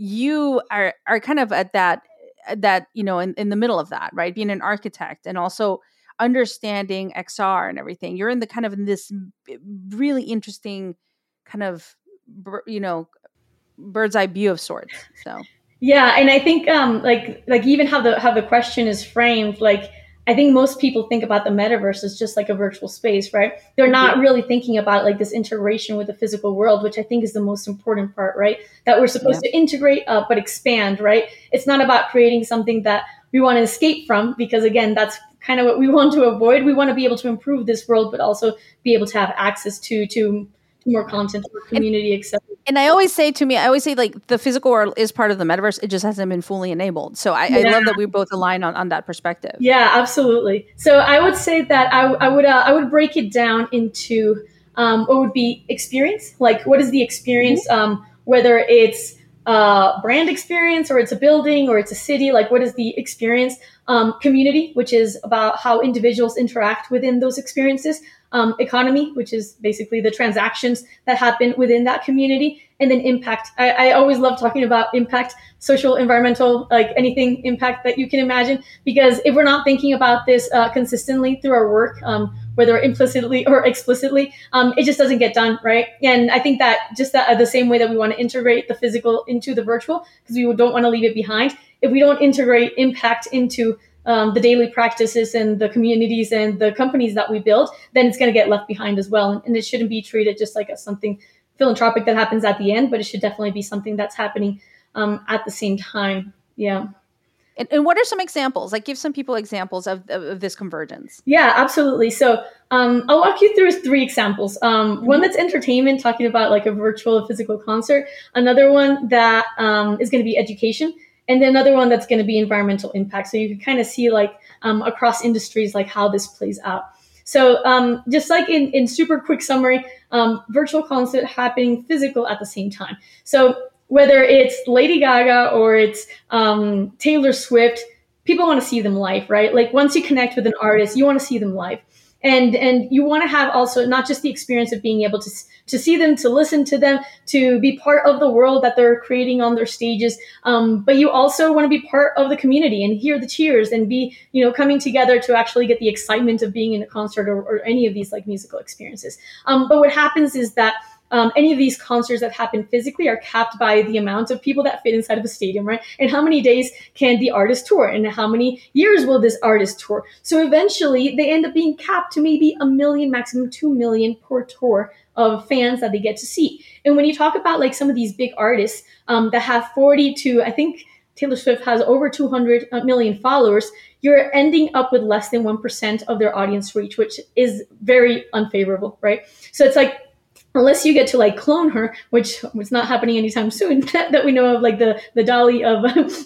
you are are kind of at that at that, you know, in, in the middle of that, right? Being an architect and also understanding X R and everything. You're in the kind of in this really interesting kind of, you know, bird's eye view of sorts. So yeah, and I think um like like even how the how the question is framed, like I think most people think about the metaverse as just like a virtual space, right? They're not really thinking about like this integration with the physical world, which I think is the most important part, right? That we're supposed yeah. to integrate uh, but expand, right? It's not about creating something that we want to escape from, because again, that's kind of what we want to avoid. We want to be able to improve this world, but also be able to have access to to more content, more community, et cetera. And I always say to me, I always say like the physical world is part of the metaverse. It just hasn't been fully enabled. So I, yeah. I love that we both align on, on that perspective. Yeah, absolutely. So I would say that I, I would uh, I would break it down into um, what would be experience. Like what is the experience, mm-hmm. um, whether it's a brand experience or it's a building or it's a city, like what is the experience? Um, community, which is about how individuals interact within those experiences. Um, economy, which is basically the transactions that happen within that community, and then impact. I, I always love talking about impact, social, environmental, like anything impact that you can imagine, because if we're not thinking about this uh, consistently through our work, um, whether implicitly or explicitly, um, it just doesn't get done, right? And I think that just that, uh, the same way that we want to integrate the physical into the virtual, because we don't want to leave it behind. If we don't integrate impact into Um, the daily practices and the communities and the companies that we build, then it's going to get left behind as well. And, and it shouldn't be treated just like as something philanthropic that happens at the end, but it should definitely be something that's happening um, at the same time. Yeah. And, and what are some examples? Like give some people examples of, of, of this convergence. Yeah, absolutely. So um, I'll walk you through three examples. Um, mm-hmm. One that's entertainment, talking about like a virtual physical concert. Another one that um, is going to be education. And then another one that's going to be environmental impact. So you can kind of see like um, across industries, like how this plays out. So um, just like in, in super quick summary, um, virtual concert happening physical at the same time. So whether it's Lady Gaga or it's um, Taylor Swift, people want to see them live, right? Like once you connect with an artist, you want to see them live. And and you want to have also not just the experience of being able to to see them, to listen to them, to be part of the world that they're creating on their stages, um, but you also want to be part of the community and hear the cheers and be, you know, coming together to actually get the excitement of being in a concert or, or any of these like musical experiences. Um, but what happens is that Um, any of these concerts that happen physically are capped by the amount of people that fit inside of a stadium, right? And how many days can the artist tour? And how many years will this artist tour? So eventually they end up being capped to maybe a million, maximum two million per tour of fans that they get to see. And when you talk about like some of these big artists um, that have forty to, I think Taylor Swift has over two hundred million followers, you're ending up with less than one percent of their audience reach, which is very unfavorable, right? So it's like, unless you get to like clone her, which is not happening anytime soon, that we know of, like the the Dolly of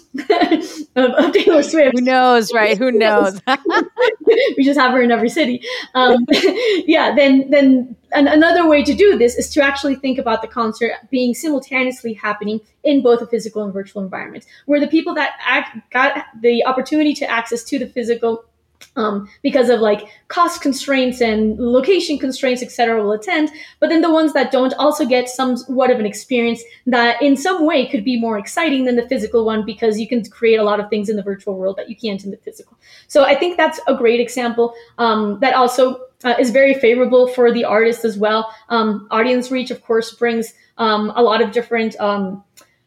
of, of Taylor Swift. Who knows, right? Who knows? We just have her in every city. Um, yeah. Then then an, another way to do this is to actually think about the concert being simultaneously happening in both a physical and virtual environment, where the people that act, got the opportunity to access to the physical Um, because of like cost constraints and location constraints, et cetera, will attend. But then the ones that don't also get somewhat of an experience that in some way could be more exciting than the physical one, because you can create a lot of things in the virtual world that you can't in the physical. So I think that's a great example um, that also uh, is very favorable for the artist as well. Um, audience reach, of course, brings um, a lot of different um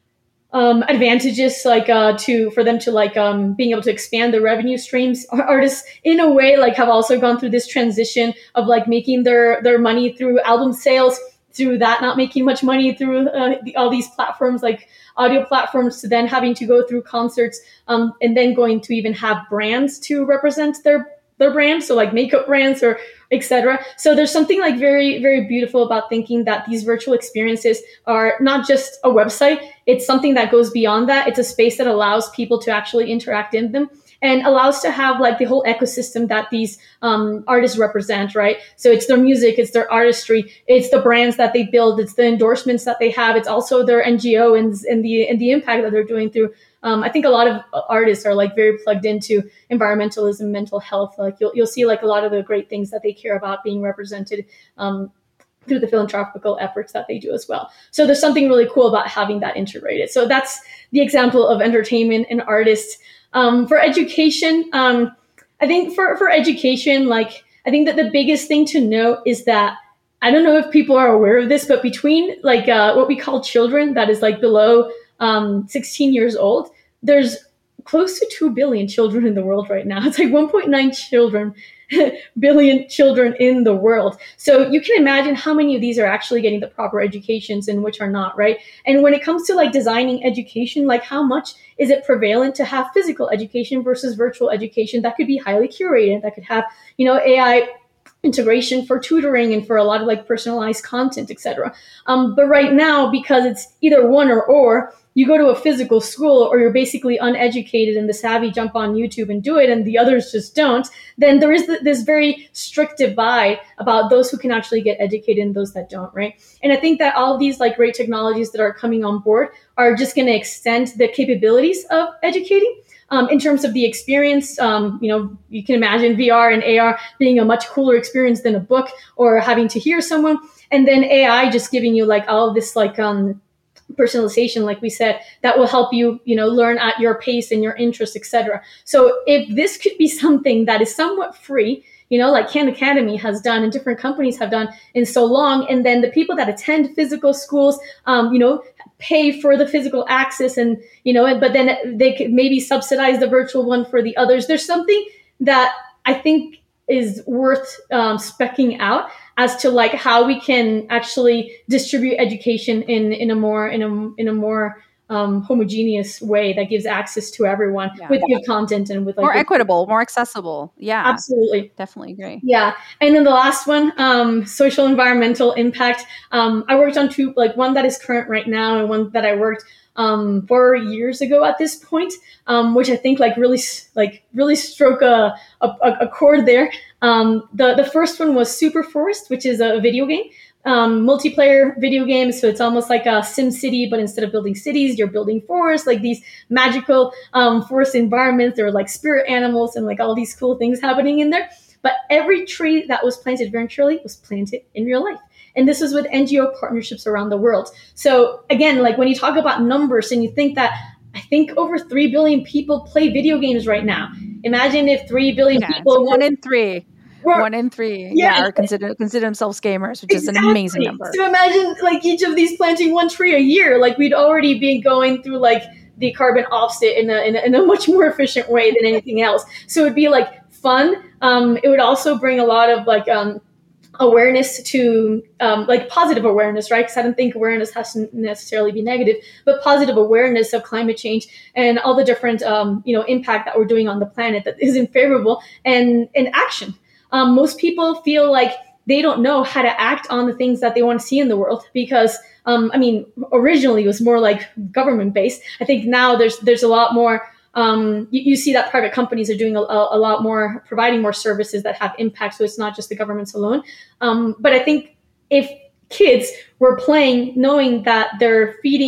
Um, advantages like uh, to for them to like um, being able to expand their revenue streams. Artists in a way like have also gone through this transition of like making their their money through album sales, through that not making much money through uh, the, all these platforms like audio platforms, to then having to go through concerts um, and then going to even have brands to represent their their brand, so like makeup brands or et cetera. So there's something like very, very beautiful about thinking that these virtual experiences are not just a website. It's something that goes beyond that. It's a space that allows people to actually interact in them and allows to have like the whole ecosystem that these um, artists represent, right? So it's their music, it's their artistry, it's the brands that they build, it's the endorsements that they have, it's also their N G O and, and the and the impact that they're doing through. Um, I think a lot of artists are like very plugged into environmentalism, mental health. Like you'll you'll see like a lot of the great things that they care about being represented um, through the philanthropical efforts that they do as well. So there's something really cool about having that integrated. So that's the example of entertainment and artists. Um, for education, um, I think for, for education, like I think that the biggest thing to note is that I don't know if people are aware of this, but between like uh, what we call children, that is like below um, sixteen years old, there's close to two billion children in the world right now. It's like one point nine children, billion children in the world. So you can imagine how many of these are actually getting the proper educations and which are not, right? And when it comes to like designing education, like how much is it prevalent to have physical education versus virtual education that could be highly curated, that could have, you know, A I integration for tutoring and for a lot of like personalized content, et cetera. Um, but right now, because it's either one or or, you go to a physical school or you're basically uneducated and the savvy jump on YouTube and do it and the others just don't, then there is this very strict divide about those who can actually get educated and those that don't, right? And I think that all of these like great technologies that are coming on board are just going to extend the capabilities of educating. Um, in terms of the experience, um, you know, you can imagine V R and A R being a much cooler experience than a book or having to hear someone. And then A I just giving you like all of this like um, personalization, like we said, that will help you, you know, learn at your pace and your interests, et cetera. So if this could be something that is somewhat free, you know, like Khan Academy has done and different companies have done in so long, and then the people that attend physical schools, um, you know, pay for the physical access and, you know, but then they could maybe subsidize the virtual one for the others. There's something that I think is worth um, specking out as to like how we can actually distribute education in, in a more, in a, in a more um, homogeneous way that gives access to everyone yeah. with good content and with like more equitable, more accessible. Yeah, absolutely. Definitely agree. Yeah. And then the last one, um, social environmental impact. Um, I worked on two, like one that is current right now and one that I worked um, four years ago at this point, um, which I think like really, like really stroke a, a, a chord there. Um, the, the first one was Super Forest, which is a video game. Um, multiplayer video games, so it's almost like a Sim City, but instead of building cities, you're building forests, like these magical um, forest environments. There are like spirit animals and like all these cool things happening in there. But every tree that was planted virtually was planted in real life. And this was with N G O partnerships around the world. So again, like when you talk about numbers and you think that I think over three billion people play video games right now. Imagine if three billion yeah, people... One in three. We're, One in three, yeah, yeah are consider consider themselves gamers, which exactly. is an amazing number. So imagine like each of these planting one tree a year. Like we'd already be going through like the carbon offset in a in a, in a much more efficient way than anything else. So it'd be like fun. Um, it would also bring a lot of like um, awareness to um, like positive awareness, right? Because I don't think awareness has to necessarily be negative, but positive awareness of climate change and all the different um, you know impact that we're doing on the planet that isn't favorable, and and action. Um, most people feel like they don't know how to act on the things that they want to see in the world because, um, I mean, originally it was more like government based. I think now there's there's a lot more. Um, you, you see that private companies are doing a, a lot more, providing more services that have impact. So it's not just the governments alone. Um, but I think if kids were playing, knowing that they're feeding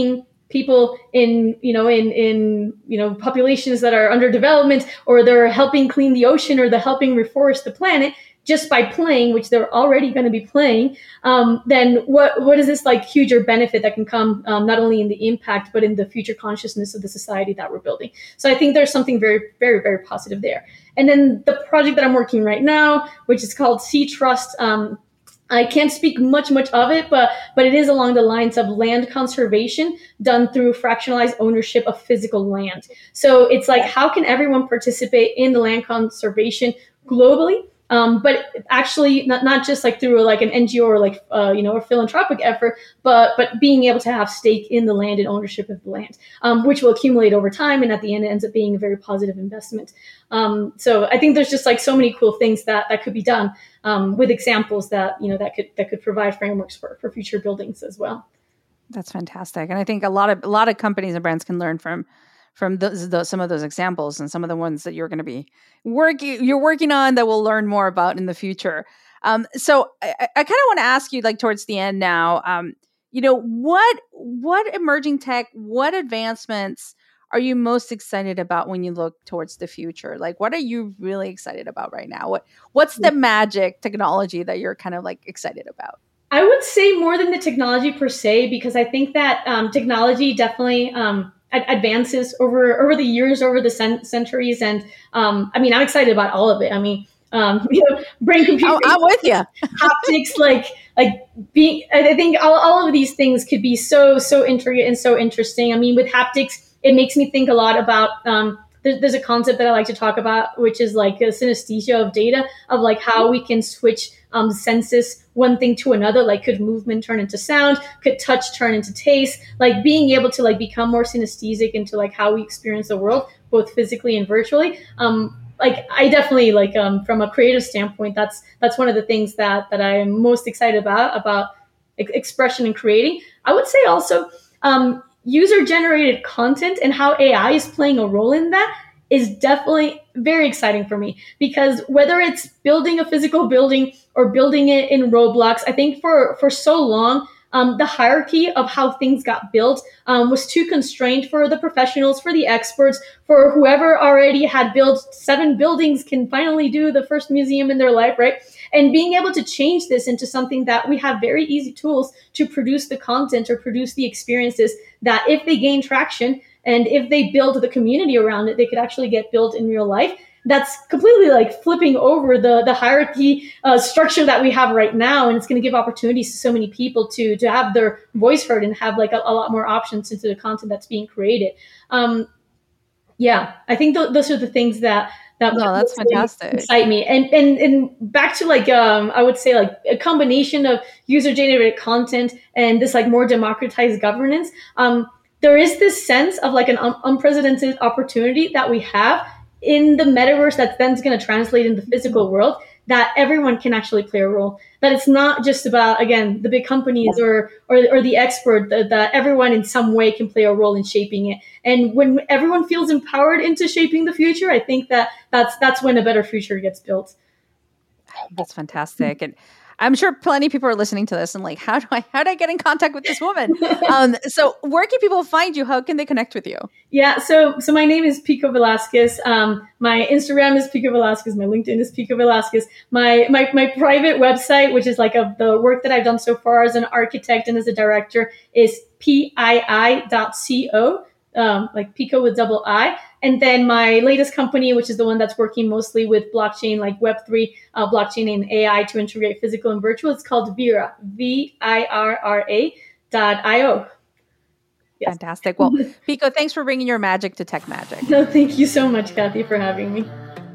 people in, you know, in, in, you know, populations that are under development, or they're helping clean the ocean, or they're helping reforest the planet just by playing, which they're already going to be playing, um, then what what is this like huger benefit that can come um, not only in the impact, but in the future consciousness of the society that we're building? So I think there's something very, very, very positive there. And then the project that I'm working right now, which is called Sea Trust, um, I can't speak much, much of it, but but it is along the lines of land conservation done through fractionalized ownership of physical land. So it's like, how can everyone participate in the land conservation globally? Um, but actually not, not just like through like an N G O or like, uh, you know, a philanthropic effort, but but being able to have stake in the land and ownership of the land, um, which will accumulate over time. And at the end, it ends up being a very positive investment. Um, so I think there's just like so many cool things that, that could be done um, with examples that, you know, that could that could provide frameworks for, for future buildings as well. That's fantastic. And I think a lot of a lot of companies and brands can learn from from those, those, some of those examples and some of the ones that you're going to be working, you're working on that we'll learn more about in the future. Um, so I, I kind of want to ask you, like towards the end now, um, you know, what what emerging tech, what advancements are you most excited about when you look towards the future? Like, what are you really excited about right now? What what's the magic technology that you're kind of like excited about? I would say more than the technology per se, because I think that um, technology definitely um, advances over over the years, over the cent- centuries, and um, I mean, I'm excited about all of it. I mean, um, you know, brain computer, I'm with you. haptics, like like being. I think all, all of these things could be so so intricate and so interesting. I mean, with haptics, it makes me think a lot about. Um, there's, there's a concept that I like to talk about, which is like a synesthesia of data, of like how we can switch um, senses one thing to another. Like, could movement turn into sound? Could touch turn into taste? Like being able to like become more synesthesic into like how we experience the world, both physically and virtually. Um, like I definitely like um, from a creative standpoint, that's that's one of the things that that I'm most excited about about e- expression and creating. I would say also. Um, user generated content and how A I is playing a role in that is definitely very exciting for me, because whether it's building a physical building or building it in Roblox, I think for, for so long, um, the hierarchy of how things got built um, was too constrained for the professionals, for the experts, for whoever already had built seven buildings can finally do the first museum in their life, right? And being able to change this into something that we have very easy tools to produce the content or produce the experiences that if they gain traction and if they build the community around it, they could actually get built in real life. That's completely like flipping over the, the hierarchy uh, structure that we have right now. And it's going to give opportunities to so many people to, to have their voice heard and have like a, a lot more options into the content that's being created. Um, yeah, I think th- those are the things that, that no, that's fantastic. Excite me. And, and, and back to like, um, I would say like a combination of user generated content and this like more democratized governance. Um, there is this sense of like an un- unprecedented opportunity that we have in the metaverse that's then going to translate in the physical world, that everyone can actually play a role. That it's not just about, again, the big companies or or, or the expert, that, that everyone in some way can play a role in shaping it. And when everyone feels empowered into shaping the future, I think that that's that's when a better future gets built. That's fantastic. And I'm sure plenty of people are listening to this and like, how do I, how do I get in contact with this woman? um, so where can people find you? How can they connect with you? Yeah. So, so my name is Pico Velasquez. Um, my Instagram is Pico Velasquez. My LinkedIn is Pico Velasquez. My, my, my private website, which is like of the work that I've done so far as an architect and as a director, is P I I dot co. Um, like Pico with double I. And then my latest company, which is the one that's working mostly with blockchain, like Web three, uh, blockchain and A I to integrate physical and virtual, it's called Vira, V I R R A dot I O. Yes. Fantastic. Well, Pico, thanks for bringing your magic to Tech Magic. No, thank you so much, Kathy, for having me.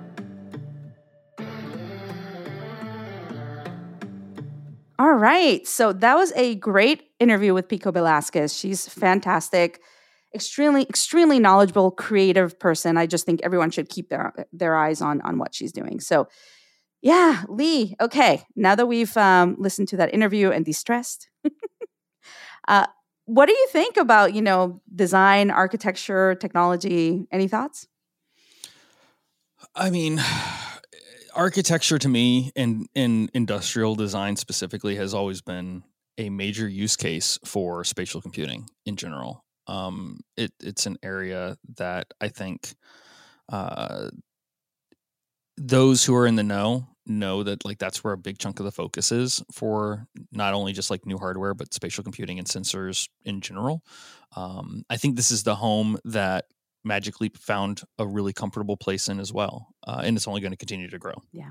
All right. So that was a great interview with Pico Velasquez. She's fantastic. Extremely, extremely knowledgeable, creative person. I just think everyone should keep their their eyes on on what she's doing. So, yeah, Lee. Okay, now that we've um, listened to that interview and de-stressed, uh, what do you think about you know design, architecture, technology? Any thoughts? I mean, architecture to me, and in industrial design specifically, has always been a major use case for spatial computing in general. Um, it, it's an area that I think uh, those who are in the know know that like that's where a big chunk of the focus is for not only just like new hardware, but spatial computing and sensors in general. Um, I think this is the home that Magic Leap found a really comfortable place in as well. Uh, and it's only going to continue to grow. Yeah,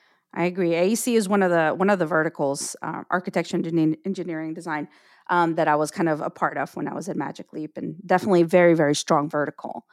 I agree. A E C is one of the one of the verticals, uh, architecture, engineering, engineering design, um, that I was kind of a part of when I was at Magic Leap, and definitely very, very strong vertical.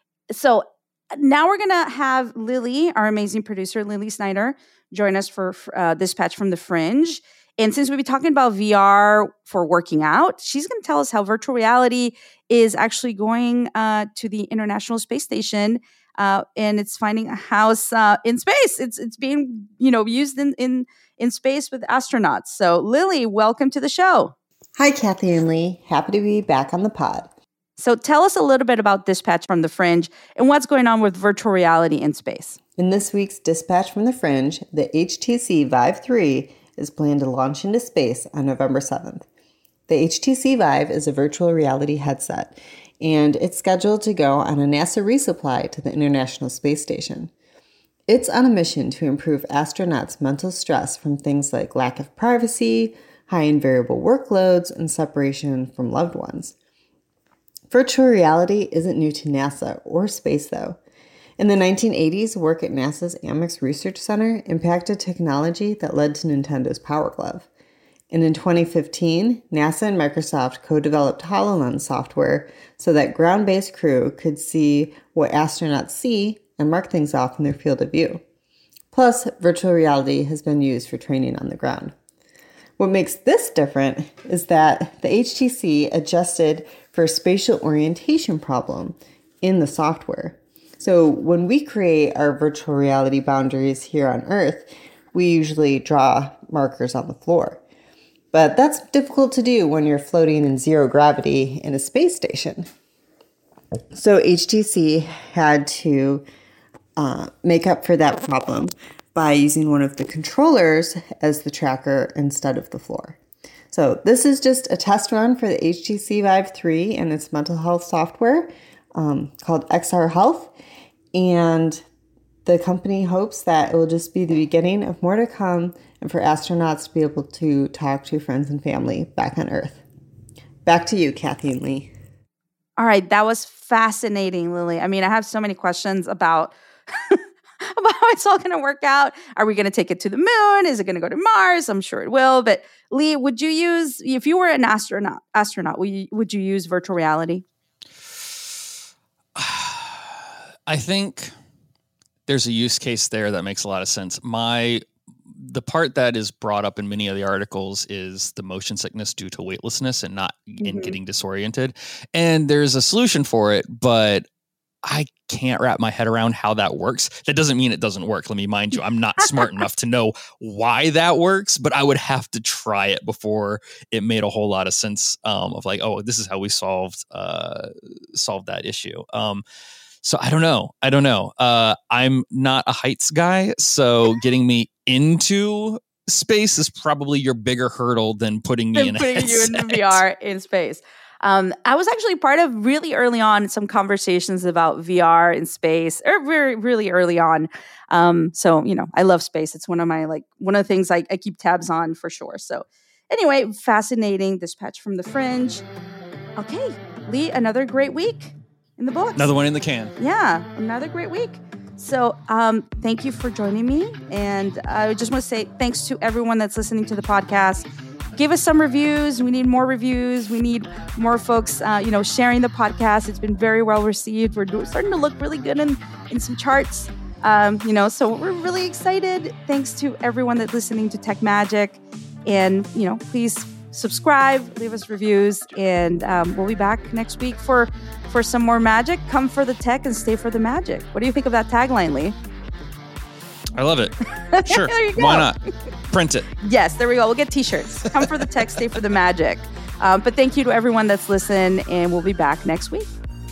So now we're going to have Lily, our amazing producer, Lily Snyder, join us for uh, Dispatch from the Fringe. And since we'll be talking about V R for working out, she's going to tell us how virtual reality is actually going uh, to the International Space Station, uh, and it's finding a house uh, in space. It's it's being you know used in, in in space with astronauts. So Lily, welcome to the show. Hi, Kathy and Lee. Happy to be back on the pod. So tell us a little bit about Dispatch from the Fringe and what's going on with virtual reality in space. In this week's Dispatch from the Fringe, the H T C Vive three is planned to launch into space on November seventh. The H T C Vive is a virtual reality headset, and it's scheduled to go on a NASA resupply to the International Space Station. It's on a mission to improve astronauts' mental stress from things like lack of privacy, high and variable workloads, and separation from loved ones. Virtual reality isn't new to NASA or space, though. In the nineteen eighties, work at NASA's Amex Research Center impacted technology that led to Nintendo's Power Glove. And in twenty fifteen, NASA and Microsoft co-developed HoloLens software so that ground-based crew could see what astronauts see and mark things off in their field of view. Plus, virtual reality has been used for training on the ground. What makes this different is that the H T C adjusted for a spatial orientation problem in the software. So when we create our virtual reality boundaries here on Earth, we usually draw markers on the floor. But that's difficult to do when you're floating in zero gravity in a space station. So H T C had to uh, make up for that problem by using one of the controllers as the tracker instead of the floor. So this is just a test run for the H T C Vive three and its mental health software um, called X R Health. And the company hopes that it will just be the beginning of more to come and for astronauts to be able to talk to friends and family back on Earth. Back to you, Kathy and Lee. All right, that was fascinating, Lily. I mean, I have so many questions about, about how it's all going to work out. Are we going to take it to the moon? Is it going to go to Mars? I'm sure it will. But Lee, would you use, if you were an astronaut, astronaut, would you, would you use virtual reality? I think there's a use case there that makes a lot of sense. My the part that is brought up in many of the articles is the motion sickness due to weightlessness and not mm-hmm. in getting disoriented. And there's a solution for it, but I can't wrap my head around how that works. That doesn't mean it doesn't work. Let me mind you, I'm not smart enough to know why that works, but I would have to try it before it made a whole lot of sense um, of like, oh, this is how we solved uh, solved that issue. Um, So I don't know. I don't know. Uh, I'm not a heights guy, so getting me into space is probably your bigger hurdle than putting me than in a putting headset. you in V R in space. Um, I was actually part of really early on some conversations about V R in space, or very really early on. Um, so you know, I love space. It's one of my like one of the things I, I keep tabs on for sure. So anyway, fascinating Dispatch from the Fringe. Okay, Lee, another great week in the books. Another one in the can. Yeah, another great week. So um, thank you for joining me. And I just want to say thanks to everyone that's listening to the podcast. Give us some reviews. We need more reviews. We need more folks, uh, you know, sharing the podcast. It's been very well received. We're do- starting to look really good in, in some charts, um, you know, so we're really excited. Thanks to everyone that's listening to Tech Magic. And, you know, please subscribe, leave us reviews, and um, we'll be back next week for, for some more magic. Come for the tech and stay for the magic. What do you think of that tagline, Lee? I love it. Sure. There you go. Why not? Print it. Yes, there we go. We'll get t-shirts. Come for the tech, stay for the magic. Um, but thank you to everyone that's listened, and we'll be back next week.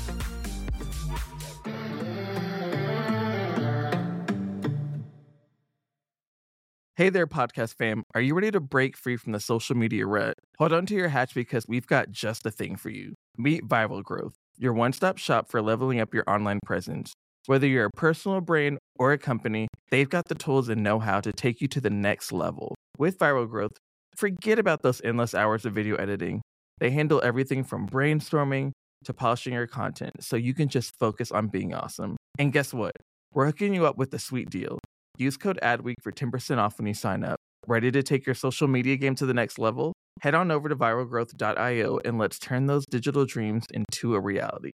Hey there, podcast fam. Are you ready to break free from the social media rut? Hold on to your hatch because we've got just the thing for you. Meet Viral Growth, your one-stop shop for leveling up your online presence. Whether you're a personal brand or a company, they've got the tools and know-how to take you to the next level. With Viral Growth, forget about those endless hours of video editing. They handle everything from brainstorming to polishing your content, so you can just focus on being awesome. And guess what? We're hooking you up with a sweet deal. Use code ADWEEK for ten percent off when you sign up. Ready to take your social media game to the next level? Head on over to viral growth dot io and let's turn those digital dreams into a reality.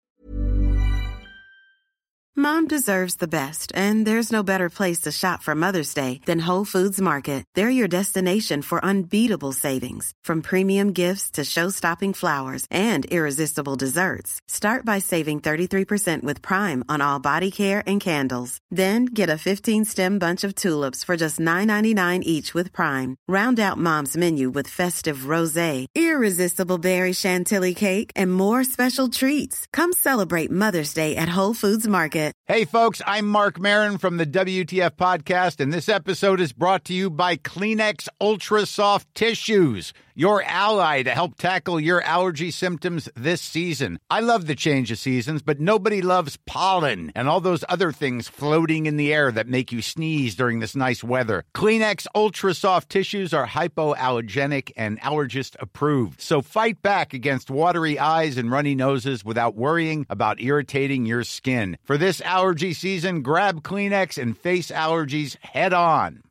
Mom deserves the best, and there's no better place to shop for Mother's Day than Whole Foods Market. They're your destination for unbeatable savings, from premium gifts to show-stopping flowers and irresistible desserts. Start by saving thirty-three percent with Prime on all body care and candles. Then get a fifteen-stem bunch of tulips for just nine ninety-nine each with Prime. Round out Mom's menu with festive rosé, irresistible berry chantilly cake, and more special treats. Come celebrate Mother's Day at Whole Foods Market. Hey, folks, I'm Mark Maron from the W T F Podcast, and this episode is brought to you by Kleenex Ultra Soft Tissues, your ally to help tackle your allergy symptoms this season. I love the change of seasons, but nobody loves pollen and all those other things floating in the air that make you sneeze during this nice weather. Kleenex Ultra Soft Tissues are hypoallergenic and allergist approved, so fight back against watery eyes and runny noses without worrying about irritating your skin. For this allergy season, grab Kleenex and face allergies head on.